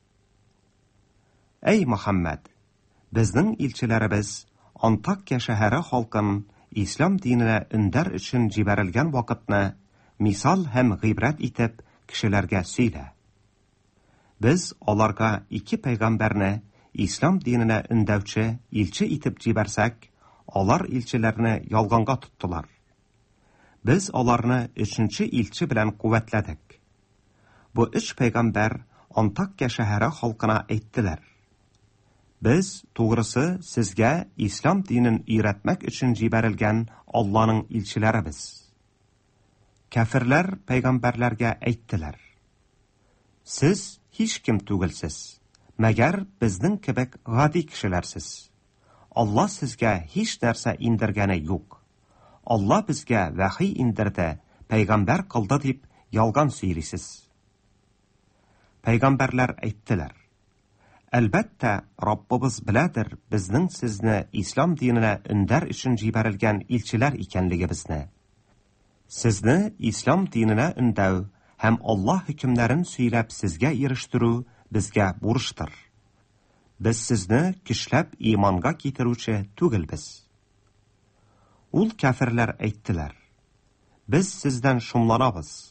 Speaker 15: Ey Muhammad, bizning elchilarimiz Antakya shahri xalqin islom dinini undar uchun jibarilgan vaqtni misol ham g'ibrat etib kishilarga so'yla. Biz ularga 2 payg'ambarni islom dinini undavchi elchi etib jibarsak, ular elchilarni yolg'onga tutdilar. Biz ularni 3-elchi bilan quvvatladik. Bu 3 payg'ambar Antakya shahri xalqina aytdilar: Biz to'g'risi sizga islom dinini o'rgatmak uchun jibarilgan Allohning elchilarimiz. Kafirlar payg'ambarlarga aytdilar: Siz hech kim tug'ilsiz, magar bizning kibak g'adi kishilarsiz. Alloh sizga hech narsa indirgani yo'q. Alloh bizga vahiy indirdi, payg'ambar qildi deb yolg'on so'ylaysiz. Payg'ambarlar aytdilar: Albatta, Robbimiz biladir bizning sizni islom dinini undar uchun jibarilgan elchilar ekanligimizni. Sizni islom dinini undav ham Alloh hukmlarini so'ylab sizga erishtiruv bizga burchdir. Biz sizni kishlab iymonga keltiruvchi tug'ilbiz. Ul kafirlar aytdilar: Biz sizdan shumlanamiz.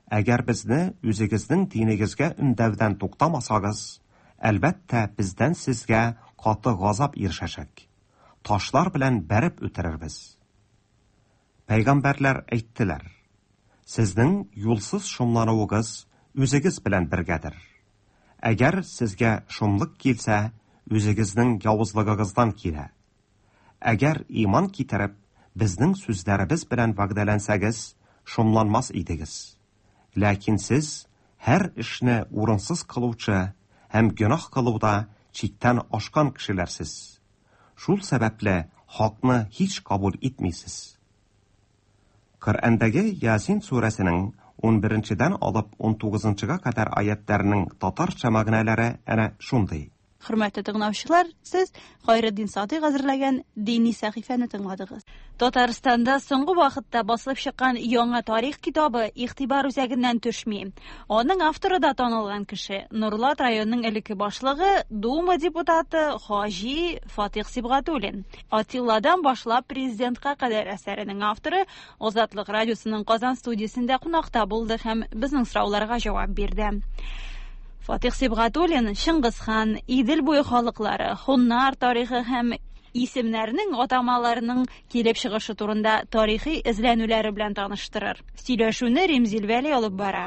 Speaker 15: Әгәр безне үзегезнең динегезгә үндәүдән туктамасагыз, әлбәттә бездән сезгә каты газап ирешәчәк. Ташлар белән бәреп үтерербез. Пәйгамбәрләр әйттеләр: Сезнең юлсыз шомлануыгыз үзегез белән бергәдер. Әгәр сезгә шомлык килсә, үзегезнең явызлыгыгыздан килә. Әгәр иман китереп, безнең сүзләребез белән вәгъдәләнсәгез, шомланмас идегез. Ләкин сез һәр эшне урынсыз кылучы һәм гөнаһ кылуда читтән ашкан кешеләрсез. Шул сәбәпле хакны һич кабул итмисез. Коръәндәге Ясин сүрәсенең 11-дән алып 19-га кадәр аятларының татарча мәгънәләре әнә шундый.
Speaker 1: Хөрмәтле тыңлаучылар, сез Хайретдин Сатыйг әзерләгән дини сәхифәне тыңладыгыз. Татарстанда соңгы вакытта басылып чыккан яңа тарих китабы игътибар үзәгеннән төшми. Аның авторы да танылган кеше, Нурлат районының элекке башлыгы, Дума депутаты Хаҗи Фатих Сибгатуллин. Атилладан башлап президентка кадәр әсәренең авторы Азатлык радиосының Казан студиясендә кунакта булды һәм безнең сорауларга җавап бирде. Фатих Сибгатуллин Шыңгызхан, Идел буе халыклары, хуннар тарихы һәм исемнәрнең атамаларының килеп чыгышы турында тарихи эзләнүләре белән таныштырыр. Сөйләшүне Римзил Вәли алып бара.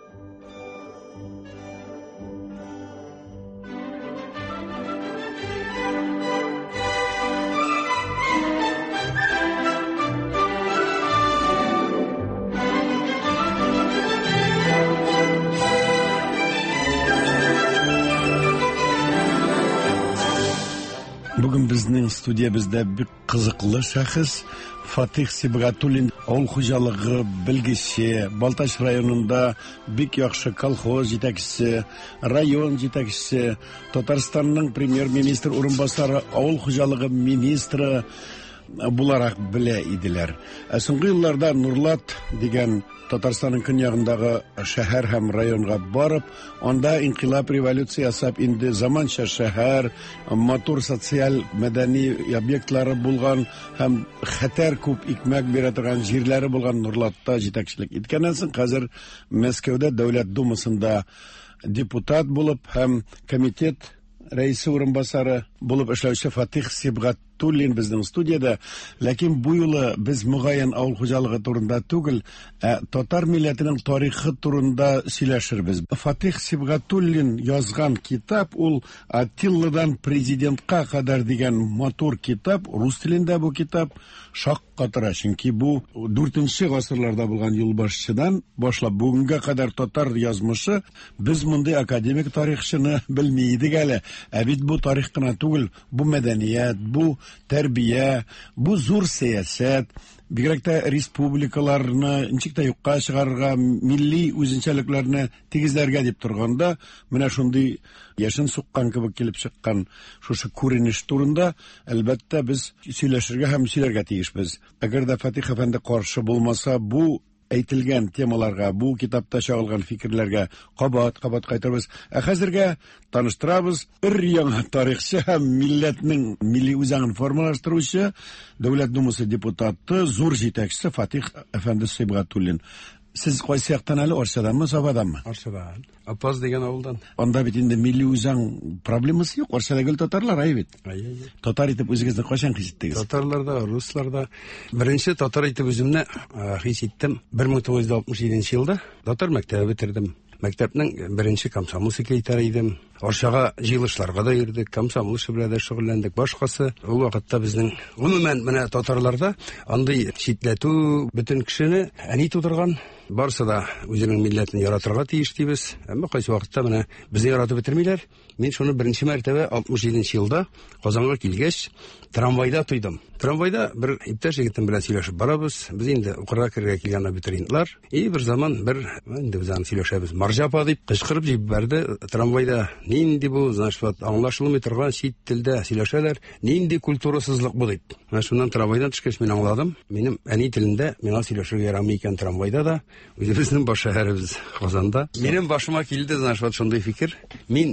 Speaker 16: Бүген безнең студиябызда бик кызыклы шәхес Фатих Сибгатуллин, авыл хуҗалыгы белгече, Балтач районында бик яхшы колхоз җитәкчесе, район җитәкчесе, Татарстанның премьер-министр урынбасары, авыл хуҗалыгы министры буларак белә иделәр. Соңгы елларда Нурлат дигән Татарстанның көньягындагы шәһәр һәм районга барып, анда инкыйлаб революция ясап, инде заманча шәһәр, матур социаль мәдәни объектлары булган һәм хәтәр күп икмәк бирә торган җирләре булган Нурлатта җитәкчелек иткәннән соң хәзер Мәскәүдә Дәүләт Думасында депутат булып һәм комитет рәисе урынбасары булып эшләүче Фатих Сибгатуллин безнең студияда, ләкин бу юлы без мөгаен авыл хуҗалыгы турында түгел, татар милләтенең тарихы турында сөйләшербез. Фатих Сибгатуллин язган китап, ул Атилладан президентка кадәр дигән матур китап, рус телендә бу китап шаккатыра, чөнки бу 4нче гасырларда булган юлбашчыдан башлап бүгенгә кадәр татар язмышы, без мондый академик тарихчыны белми идек әле. Бит бу тарих кына түгел, бу мәдәният, бу тәрбия, бу зур сәясәт, бигрәк тә республикаларны ничек тә юкка чыгарырга, милли үзенчәлекләрне тигезләргә дип торганда, менә шундый яшен суккан кебек килеп чыккан шушы күренеш турында әлбәттә без сөйләшергә һәм сөйләргә тиешбез. Әгәр дә Фатих әфәнде каршы булмаса, бу әйтелгән темаларга, бу китапта чагылган фикерләргә кабат кайтырбыз. Хәзергә таныштырабыз өр-яңа тарихчы һәм милләтнең милли үзаңын формалаштыручы, Дәүләт Думасы депутаты, зур җитәкчесе Фатих әфәнде Сибгатуллин. Сез кайсы яктан әле, Арчаданмы, Сабаданмы?
Speaker 17: Арчадан. Апаз дигән авылдан.
Speaker 16: Анда бит инде милли үзаң проблемасы юк. Арчада гел татарлар бит. Татар итеп үзегезне кайчан хис иттегез?
Speaker 17: Татарларда, русларда. Беренче татар итеп үземне хис иттем 1967 елда. Татар мәктәбе бетердем. Мәктәпнең беренче комсомол секретаре идем. Арчага җыелышларга да йөрдек, комсомол эше белән дә шөгыльләндек. Башкасы ул вакытта безнең гомумән менә татарларда андый читләтү бөтен кешене әни тудырган. Барсы да үзенең милләтен яратырга тиеш дибез. Әмма кайсы вакытта менә безне яратып бетермиләр. Мин шуны беренче мәртәбә 67 елда Казанга килгәч трамвайда тойдым. Трамвайда бер иптәш егетем белән сөйләшеп барабыз. Без инде укырга кергә килгән абитуриентлар. Бер заман инде без аны сөйләшәбез. Марҗапа дип кычкырып җибәрде трамвайда. Нинди бу, значит, аңлашылмый торган чит телдә сөйләшәләр. Нинди культурасызлык бу дип. Менә шуннан трамвайдан төшкәч мин аңладым. Минем әни телендә миңа сөйләшергә ярамый икән трамвайда да. Үзебезнең баш шәһәребез Казанда. Минем башыма килде, значит, шундый фикер. Мин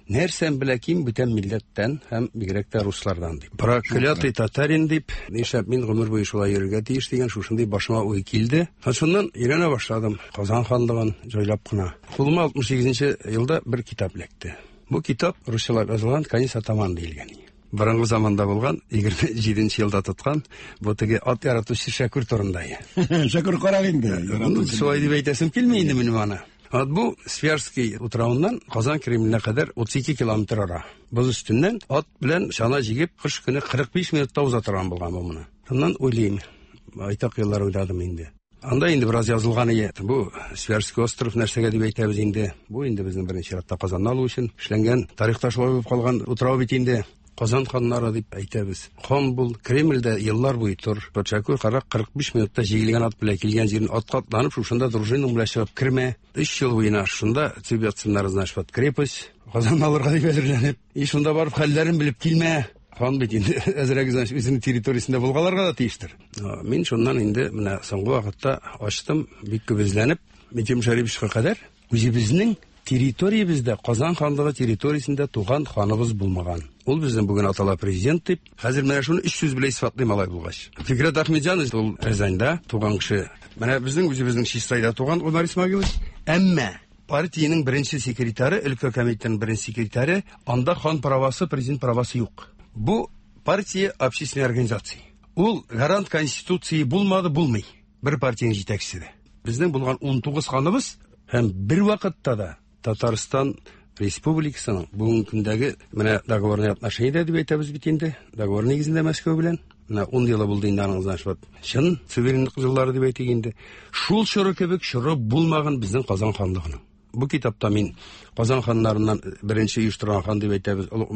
Speaker 17: нәрсән белә ким бүтән милләттән һәм бигрәк тә руслардан дип. Проклятый татарин дип, нишләп мин гомер буе шулай йөрергә тиеш дигән шушындый башыма уй килде. Шуннан өйрәнә башладым. Казан ханлыгын җайлап кына. Кулыма 68-нче елда бер китап эләкте. Бу китап русчалап язылган Канис Атаман диелгән. Борынгы заманда булган, 27-нче елда тоткан, бу теге ат яратучы Шәкүр турында.
Speaker 16: Шәкүр карак инде.
Speaker 17: Шулай дип әйтәсем килми инде минем аны. Bu Свярский утравыннан Казан Кремленә кадәр 32 километр ара. Боз өстеннән ат белән чана җигеп кыш көне 45 минутта уза торган булган бу моны. Шуннан уйлыйм. Айтак еллар уйладым инде. Анда инде бераз язылган иде. Бу Свярский остров нәрсәгә дип әйтәбез инде. Бу инде безнең беренче чиратта Казанны алу өчен эшләнгән, тарихта шулай булып калган утрау бит инде. Казан ханнары дип әйтәбез. Хан бул Кремльдә еллар буе тор. Шәкүр карак 45 минутта җигелгән ат белән килгән җирен атка атланып, шушында дружина белән чыгып кермә. 3 ел буена шунда Цибетсыннар значит крепость. Казан алырга дип әзерләнеп, шунда барып хәлләрен белеп килмә. Хан бит инде әзрәк значит үзенең территориясендә булгаларга да тиештер. Мин шуннан инде менә соңгы вакытта ачтым, бик күп эзләнеп, Метем Шариповичка кадәр үзебезнең территориябездә Казан ханлыгы территориясендә туган ханыбыз булмаган. Ул безнең бүген атала президент дип, хәзер менә шуны 3 сүз белән исбатлый малай булгач. Фикрәт Әхмәтҗанов ул Рязаньда туган кеше. Менә безнең үзебезнең Чистайда туган Гомар Исмәгыйлов. Әмма партиянең беренче секретаре, өлкә комитетының беренче секретаре, анда хан правасы, президент правасы юк. Бу партия общественная организация. Ул гарант конституции булмады, булмый. Бер партияның җитәкчесе. Безнең булган 19 ханыбыз һәм бер вакытта да Татарстан Республикасының бүгенге көндәге менә договорный отношения дип әйтәбез бит инде. Договор нигезендә Мәскәү белән менә 10 елы булды инде аның значит чын суверенлык җиллары дип әйтик инде. Шул чоры кебек чоры булмаган безнең Казан ханлыгының. Бу китапта мин Казан ханнарыннан беренче оештырган хан дип әйтәбез Олуг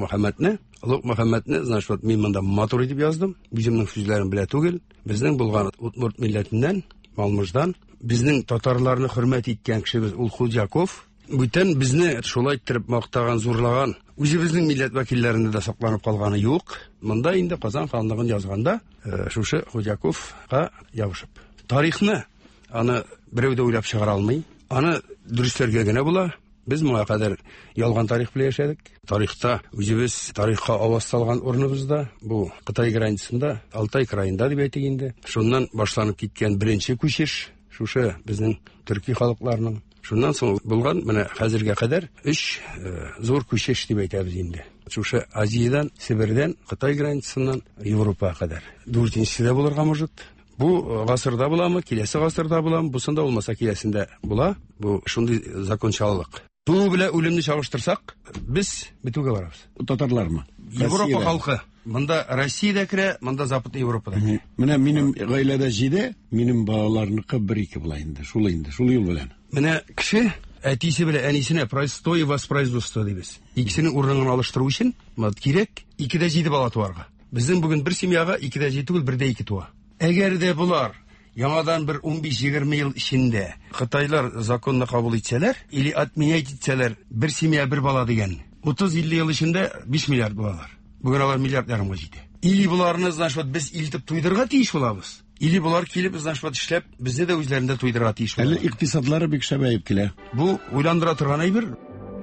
Speaker 17: Мөхәммәдне значит мин монда матур дип яздым. Үземнең сүзләрем белән түгел, безнең булган Удмурт милләтеннән, Малмыждан безнең татарларны хөрмәт иткән кешебез ул Худяков. Бүтән безне шулай иттереп мактаган, зурлаган, үзебезнең милләт вәкилләрендә дә сакланып калганы юк. Монда инде Казан ханлыгын язганда, шушы Худяковка ябышып. Тарихны аны берәү дә уйлап чыгара алмый. Аны дөрестләргә генә була. Без моңа кадәр ялган тарих белән яшәдек. Тарихта үзебез тарихка аваз салган урыныбызда, бу Кытай границасында, Алтай краенда дип әйтик инде. Шуннан башланып киткән беренче күчеш, шушы безнең төрки халыкларының. Шуннан соң булган менә хәзергә кадәр 3 зур күчеш дип әйтәбез инде. Шушы Азиядан, Сибирьдән, Кытай границасыннан Европага кадәр. 4-нчедә булырга может. Бу гасырда буламы, киләсе гасырда буламы, бусында булмаса киләсендә була. Бу шундый закончалык. Туу белән үлемне чагыштырсак, без битүгә барабыз.
Speaker 16: Татарлармы?
Speaker 17: Европа халкы. Монда Россиядә керә, монда Западный Европада.
Speaker 16: Менә минем гаиләдә 7, минем балаларныкы 1-2 була инде. Шул ел белән.
Speaker 17: Менә кеше әтисе белән әнисенә производство и воспроизводство дибез. Икесенең урынын алыштыру өчен кирәк 2дә 7 бала туарга. Безнең бүген бер семьяга 2дә 7 түгел, 1дә 2 туа. Әгәр дә булар яңадан бер 15-20 ел içinde Кытайлар законны кабул итсәләр, или отменять итсәләр, бер семья бер бала дигән, 30-50 ел içinde 5 миллиард булалар. Бүген алар миллиард ярымга җитә. Или буларны значит без илтеп туйдырга тиеш булабыз. Или булар килеп значит эшләп, безне дә үзләрендә туйдырга тиеш булалар.
Speaker 16: Әле икътисадлары бик шәбәеп килә.
Speaker 17: Бу уйландыра торган әйбер.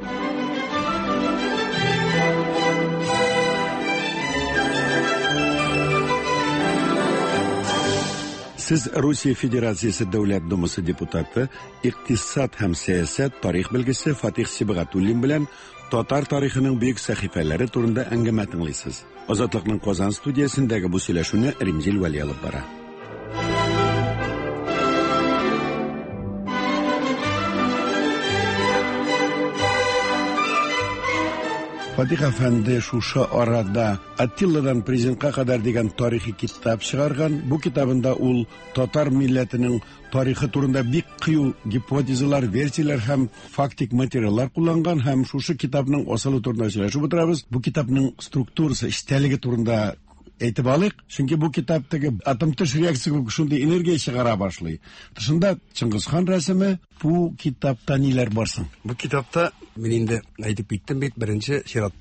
Speaker 16: Сез Русия Федерациясе Дәүләт Думасы депутаты, икътисад һәм сәясәт тарих белгесе Фатих Сибгатуллин белән татар тарихының бөек сәхифәләре турында әңгәмә тыңлыйсыз. Азатлыкның Казан студиясендәге бу сөйләшүне Римзил Вәли алып бара. Фатих әфәнде шушы арада Аттилладан президентка кадәр дигән тарихи китап чыгарган. Бу китабында ул татар милләтенең тарихы турында бик кыю гипотезалар, версиялар һәм фактик материаллар кулланган һәм шушы китапның асылы турында сөйләшеп утырабыз. Бу китапның структурасы, эчтәлеге турында әйтеп алыйк. Чөнки бу китаптагы атом төш реакциясы шундый энергия чыгара башлый. Тышында Чингисхан рәсеме, бу китапта ниләр барсын?
Speaker 17: Бу китапта мин инде әйтеп киттем бит, беренче чиратта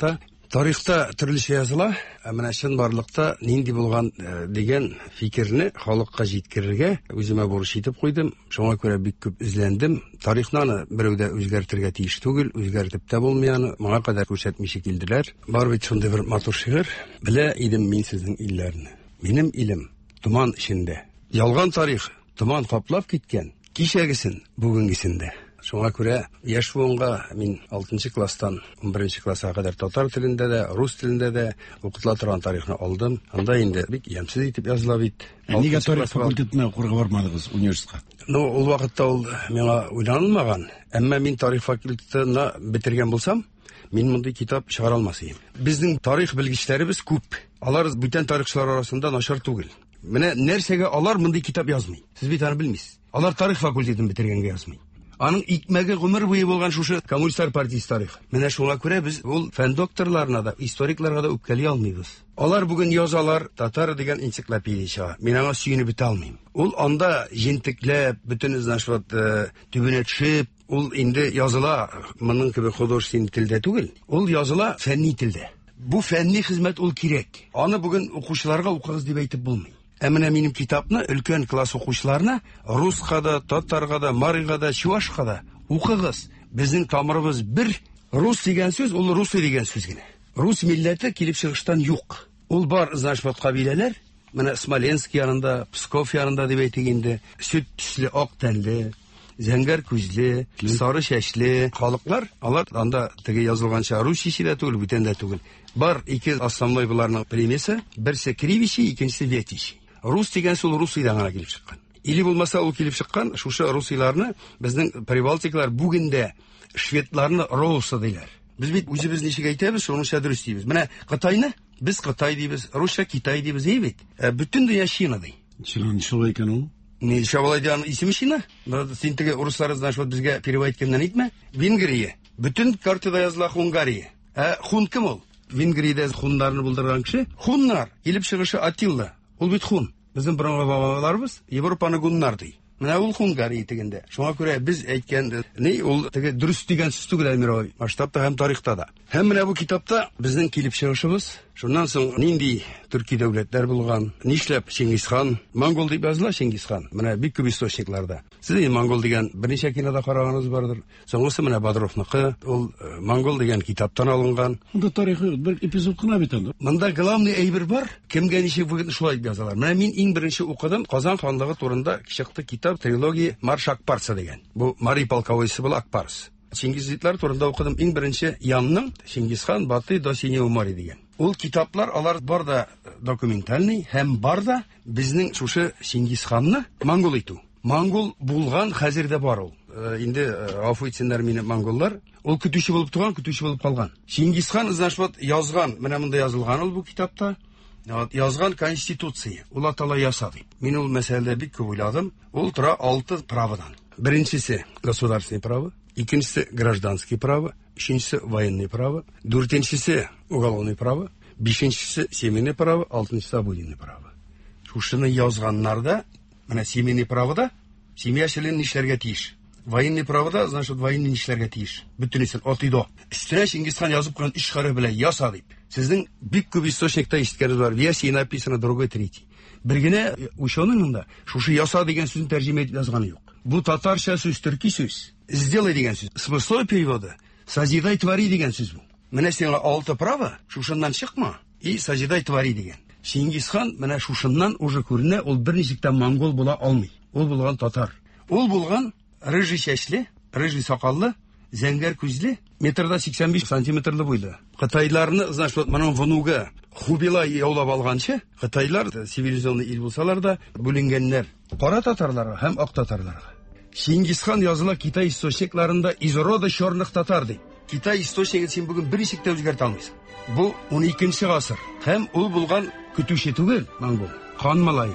Speaker 17: Тарихта төрлечә языла, менә чын барлыкта нинди булган дигән фикерне халыкка җиткерергә үземә бурыч итеп куйдым. Шуңа күрә бик күп эзләндем. Тарихны берәүдә үзгәртергә тиеш түгел, үзгәртеп тә булмый, моңа кадәр күрсәтмичә килделәр. Бар бит шундый бер матур шигырь. Белә идем мин сезнең илләрне. Минем илем туман эчендә. Ялган тарих туман каплап киткән. Кичәгесен бүгенгесендә. Шуңа күрә яшь буынга мин 6 класстан 11 класска кадәр татар телендә дә, рус телендә дә укытыла торган тарихны алдым. Анда инде бик ямьсез итеп языла бит.
Speaker 16: Нигә тарих факультетына укырга бармадыгыз университетка?
Speaker 17: Ул вакытта ул миңа уйланылмаган. Әмма мин тарих факультетына бетергән булсам, мин мондый китап чыгара алмас идем. Безнең тарих белгечләребез күп. Алар бүтән тарихчылар арасында начар түгел. Менә нәрсәгә алар мондый китап язмый? Сез бит аны белмисез. Алар тарих факультетын бетергәнгә язмый. Аның икмәге гомер буе булган шушы коммунистлар партиясе тарихы. Менә шуңа күрә без ул фән докторларына да, историкларга да үпкәли алмыйбыз. Алар бүген язалар, татар дигән энциклопедия чыга. Мин аңа сөенеп бетә алмыйм. Ул анда җентекләп, бөтен значит төбенә төшеп, ул инде языла, моның кебек художественный телдә түгел. Ул языла фәнни телдә. Бу фәнни хезмәт ул кирәк. Аны бүген укучыларга укыгыз дип әйтеп булмый. Әмінә минем китапны өлкән класс укучыларына русқа да, татарға да, марыйға да, чувашқа да укыгыз. Безнең тамырыбыз бер. Рус дигән сүз, ул русы дигән сүз генә. Рус милләте килеп чыгыштан юк. Ул бар, значит, кабиләләр. Менә Смоленск янында, Псков янында дип әйтегәндә, сөт төсле, ак тәнле, зәңгәр күзле, сары чәчле халыклар. Алар анда теге язылганча рус чишидә түгел, бүтән дә түгел. Бар ике основной буларның премиясе, берсе Кривичи, икенчесе Ветичи. Рус дигән сүз Русиядән гына килеп чыккан. Или булмаса ул килеп чыккан, шушы русиларны безнең прибалтиклар бүгендә шведларны роусы диләр. Без бит үзебез ничек әйтәбез, шуныңча дөрес дибез. Менә Кытайны без Кытай дибез, русча Китай дибез бит. Бүтән дөнья Чина ди.
Speaker 16: Шулай икән ул.
Speaker 17: Не шавалай дигән исеме Чина? Син теге руслар значит безгә перевод иткәннән әйтмә. Венгрия. Бүтән картада языла Хунгария. Хун кем ул? Венгриядә хуннарны булдырган кеше. Хуннар килеп чыгышы Атилла. Ул бит хун. Безнең борынгы бабаларыбыз Европаны гуннар ди. Менә ул Хунгария дигәндә. Шуңа күрә без әйткән ул теге дөрес дигән сүз түгел мировой масштабта һәм тарихта да. Һәм менә бу китапта безнең килеп чыгышыбыз, шуннан соң нинди төрки дәүләтләр булган, нишләп Чингисхан, Монгол дип языла Чингисхан. Менә бик күп источникларда. Сез Монгол дигән берничә кинода караганыз бардыр. Соңгысы менә Бодровныкы, ул Монгол дигән китаптан алынган.
Speaker 16: Монда тарихы бер эпизод кына бит анда.
Speaker 17: Монда главный әйбер бар. Кемгә ничек бүген шулай язалар. Менә мин иң беренче укыдым Казан ханлыгы турында чыкты китап трилогия Марш Акбарсы дигән. Бу Мари полковойсы был Акбарс. Чингизитлар турында укыдым иң беренче Янның Чингисхан Батый до Синего моря дигән. Ул китаплар алар бар да документальный һәм бар да безнең шушы Чингисханны монгол итү. Монгол булган хәзердә бар ул. Инде афу итсеннәр мине монголлар. Ул көтүче булып туган, көтүче булып калган. Чингисхан значит язган, менә монда язылган ул бу китапта. Язган конституция. Ул атала ясады. Мин ул мәсьәләдә бик күп уйладым. Ул тора 6 праводан. Беренчесе государственное право, икенчесе гражданское право, üçüncüsü военное право, dördüncüsü уголовное право, бишенчесе семейное право, алтынчысы обыденное право. Шушыны язганнарда, менә семейное правода семья эшләрен нишләргә тиеш. Военное правода, значит, военный нишләргә тиеш. Бөтенесен атыйды. Өстенә Чингисхан язып калган 3 хәреф белән яса дип. Сезнең бик күп источникта ишеткәнегез бар. Версия написана другой третий. Бер генә ученый монда шушы яса дигән сүзне тәрҗемә итеп язганы юк. Бу татарча сүз, төрки сүз. Сделай дигән сүз. Смысловой переводы созидай твори дигән сүз бу. Менә сиңа 6 право, шушыннан чыкма. И созидай твори дигән. Чингисхан менә шушыннан уже күренә, ул берничектә монгол була алмый. Ул булган татар. Ул булган рыжий чәчле, рыжий сакаллы, зәңгәр күзле, метрда 85 сантиметрлы буйлы. Кытайларны, значит, моның Вануга Хубилай яулап алганчы, Кытайлар цивилизационный ил булсалар да бүленгәннәр. Кара татарларга һәм ак татарларга. Чингисхан языла Китай источникларында из рода черных татар ди. Китай источнигын син бүген берничектә үзгәртә алмыйсың. Бу 12-нче гасыр. Һәм ул булган көтүче түгел, монгол. Хан малае.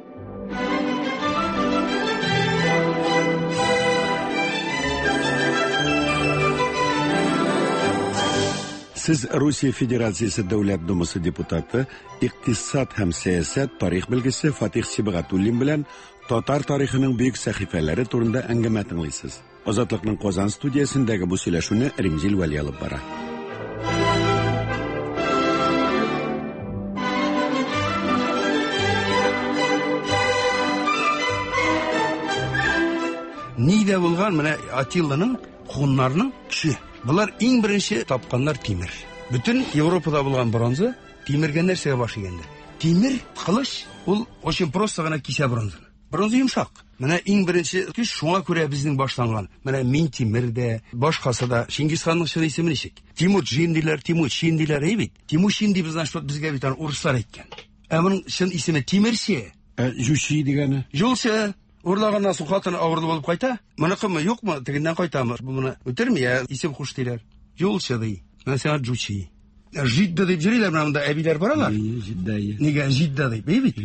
Speaker 16: Сез Русия Федерациясе Дәүләт Думасы депутаты, икътисад һәм сәясәт тарих белгесе Фатих Сибгатуллин белән татар тарихының бөек сәхифәләре турында әңгәмә тыңлыйсыз. Азатлыкның Казан студиясендәге бу сөйләшүне Римзил Вәли алып бара.
Speaker 17: Нидә булган менә Атилланың хуннарның көче. Булар иң беренче тапканнар тимер. Бүтән Европада булган бронза тимергә нәрсәгә баш игәндер? Тимер кылыч ул очень просто гына кисә бронзаны. Бронза йомшак. Менә иң беренче көч шуңа күрә безнең башланган. Менә мин тимердә, башкасы да Чингисханның чын исеме ничек? Тимучин диләр, Тимучин диләр, бит. Тимучин дип безгә бит урыслар әйткән. Ә моның чын исеме Тимерче.
Speaker 16: Жучи дигәне.
Speaker 17: Жулчы. Урлаганнан соң хатын авырлы булып кайта. Моныкымы, юкмы? Тегеннән кайтамы? Бу моны үтерми, исем хуш диләр. Жулчы ди. Мен сиңа Жучи. Жидда дип җырлыйлар монда әбиләр баралар. Жидда. Нигә Жидда дип? Бит.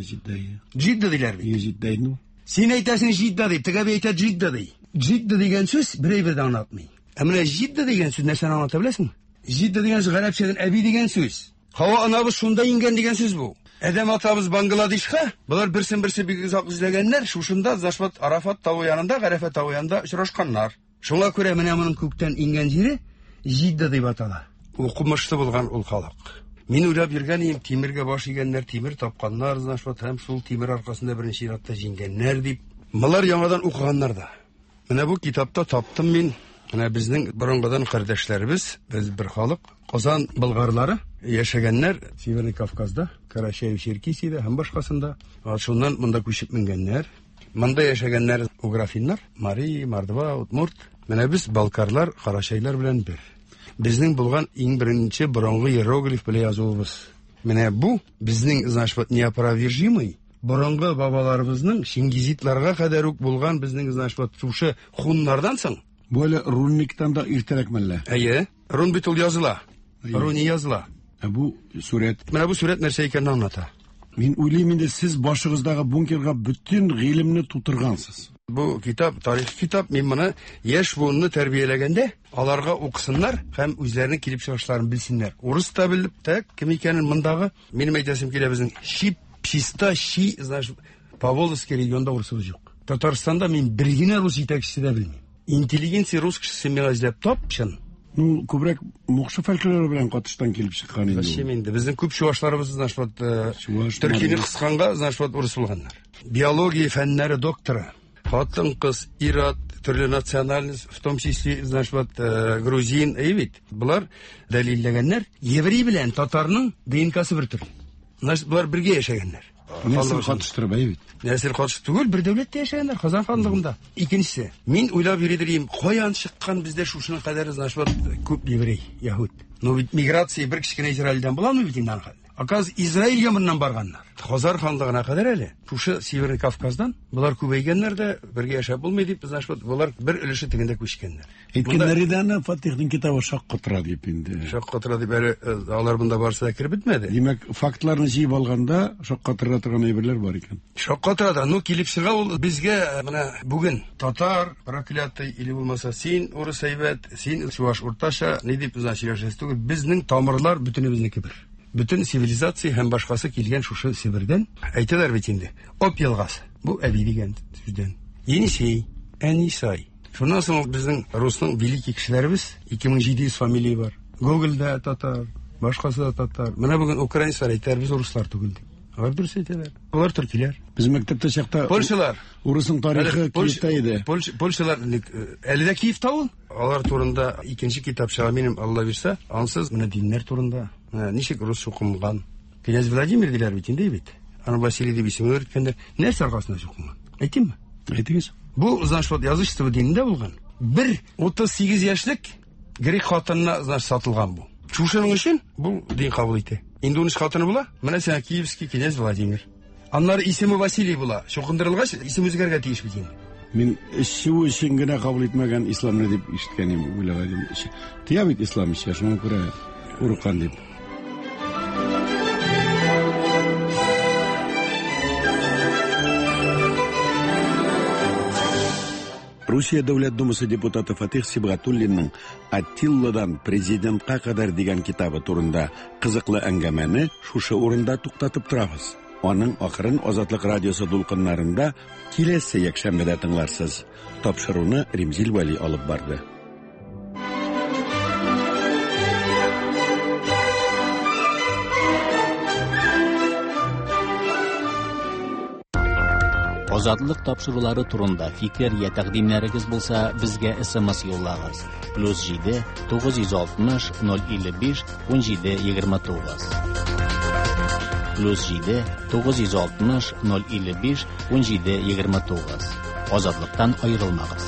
Speaker 17: Жидда диләр бит. Жидда ну. Син әйтәсең Жидда дип, тегә әйтә Жидда ди. Жидда дигән сүз берәйбер аңлатмый. Ә менә Жидда дигән сүз нәрсәне аңлата беләсеңме? Жидда дигән сүз гарәпчәдән әби дигән сүз. Хава анабыз шунда ингән дигән сүз бу. Әдәм атабыз Бангладешка, булар берсен-берсе бик озак эзләгәннәр, шушында Зашмат Арафат тау янында, Гарәфә тау янында очрашканнар. Шуңа күрә менә моның күктән ингән җире Жидда дип атала. Укымышлы булган ул халык. Мин уйлап йөргән идем, тимергә баш игәннәр, тимер тапканнар, Зашмат һәм шул тимер аркасында беренче иратта җиңгәннәр дип. Булар яңадан укыганнар да. Менә бу китапта таптым мин. Менә безнең борынгыдан кардәшләребез, без бер халык, Казан болгарлары яшәгәннәр Северный Кавказда, Карачаев-Черкесиядә һәм башкасында. Шуннан монда күчеп менгәннәр. Монда яшәгәннәр уграфиннар, Мари, Мордва, Удмурт. Менә без балкарлар, Карачайлар белән бер. Безнең булган иң беренче борынгы иероглиф белән язуыбыз. Менә бу безнең значит неопровержимый борынгы бабаларыбызның Шингизитларга кадәр үк булган безнең значит шушы хуннардан соң.
Speaker 16: Бу әле рунниктан да иртәрәк мәллә.
Speaker 17: Әйе, рун бит ул языла. Руни языла.
Speaker 16: Бу сурәт.
Speaker 17: Менә бу сурәт нәрсә икәнен аңлата.
Speaker 16: Мин уйлыйм инде сез башыгыздагы бункерга бүтән гыйлемне тутыргансыз.
Speaker 17: Бу китап, тарих китап, мин моны яшь буынны тәрбияләгәндә, аларга укысыннар һәм үзләренең килеп чыгышларын белсеннәр. Урыс та белеп, кем икәнен мондагы, минем әйтәсем килә безнең Чиста, значит, Поволжский регионда урысыбыз юк. Татарстанда мин бер генә рус итәкчесе дә белмим. Интеллигенция рус кешесе миңа эзләп тапчын.
Speaker 16: Ну, күбрәк мукшы фольклоры белән катыштан килеп чыккан инде.
Speaker 17: Зачем инде? Безнең күп чуашларыбыз, значит, Төркине кысканга, значит, урыс булганнар. Биология фәннәре докторы, хатын-кыз, ир-ат, төрле национальность, в том числе, значит, грузин, бит. Булар дәлилләгәннәр, еврей белән татарның ДНК-сы бер төрле. Значит, булар бергә яшәгәннәр.
Speaker 16: Нәсел катыштырып, бит.
Speaker 17: Нәсел катыш түгел, бер дәүләттә яшәгәннәр, Казан ханлыгында. Икенчесе, мин уйлап йөридем, каян чыккан бездә шушының кадәр, значит, күп еврей, яһуд. Ну бит миграция бер кичкенә Израильдән буламы бит инде аны? Аказ Израиль ямыннан барганнар. Хазар ханлыгына кадәр әле. Шушы Северный Кавказдан булар күбәйгәннәр дә, бергә яшәп булмый дип, значит, булар бер өлеше тегендә күчкәннәр.
Speaker 16: Әйткәннәрдән Фатихның китабы шак кытыра дип инде.
Speaker 17: Шак кытыра дип әле алар монда барса да киреп бетмәде.
Speaker 16: Димәк, фактларны җыеп алганда шак кытыра торган әйберләр бар икән.
Speaker 17: Шак кытыра да, ну килеп чыга ул безгә менә бүген татар, проклятый или булмаса син урыс әйбәт, син чуаш урташа, ни дип үзәчләшәс түгел, безнең тамырлар бөтенебезнеке бер. Бүтән цивилизация һәм башкасы килгән шушы Сибирдән, әйтәләр бит инде. Оп елгасы. Бу әби дигән сүздән. Енисей, Әнисай. Шуннан соң безнең русның великий кешеләребез 2700 фамилия бар. Гогольдә татар, башкасы да татар. Менә бүген украинцлар әйтәр, без руслар түгел дип. Алар дөрес әйтәләр. Алар төркиләр.
Speaker 16: Без мәктәптә чакта
Speaker 17: Польшалар,
Speaker 16: урысның тарихы Киевтә иде.
Speaker 17: Польшалар әле дә Киевтә ул. Алар турында икенче китап чыга, минем Алла бирсә, ансыз менә диннәр турында. Ничек рус укымган? Князь Владимир диләр бит инде бит. Аны Василий дип исеме өйрәткәндәр. Нәрсә аркасында укымган? Әйтимме?
Speaker 16: Әйтегез.
Speaker 17: Бу значит язычество динендә булган. Бер 38 яшьлек грек хатынына значит сатылган бу. Шушының өчен бу дин кабул итә. Инде уныш хатыны була. Менә сән Киевский князь Владимир. Аннары исеме Василий була. Шукындырылгач исем үзгәргә тиеш бит инде.
Speaker 16: Мин шул өчен генә кабул итмәгән исламны дип ишеткәнем уйлаган. Тия бит ислам ичә, шуңа күрә урыккан дип. Русия Дәүләт Думасы депутаты Фатих Сибгатуллинның Аттилладан президентка кадәр дигән китабы турында кызыклы әңгәмәне шушы урында туктатып торабыз. Аның ахырын Азатлык радиосы дулкыннарында киләсе якшәмбедә тыңларсыз. Тапшыруны Римзил Вали алып барды.
Speaker 4: Озатлык тапшырулары турында фикер я тәкъдимнәрегез булса, безгә SMS юллагыз. +7 960 055 1729. +7 960 055 1729. Азатлыктан аерылмагыз.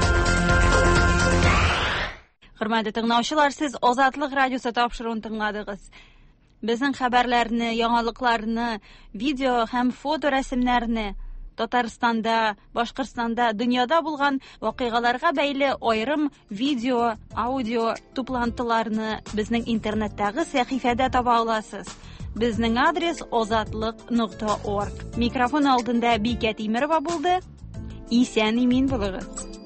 Speaker 1: Хөрмәтле тыңлаучылар, сез Азатлык радиосы тапшыруын тыңладыгыз. Безнең хәбәрләрне, яңалыкларны, видео һәм фото рәсемнәрне Татарстанда, Башкортстанда, дөньяда булган вакыйгаларга бәйле аерым видео, аудио туплантыларны безнең интернеттагы сәхифәдә таба аласыз. Безнең адрес azatlyk.org. Микрофон алдында Бикә Тимерова булды. Исән-имин булыгыз.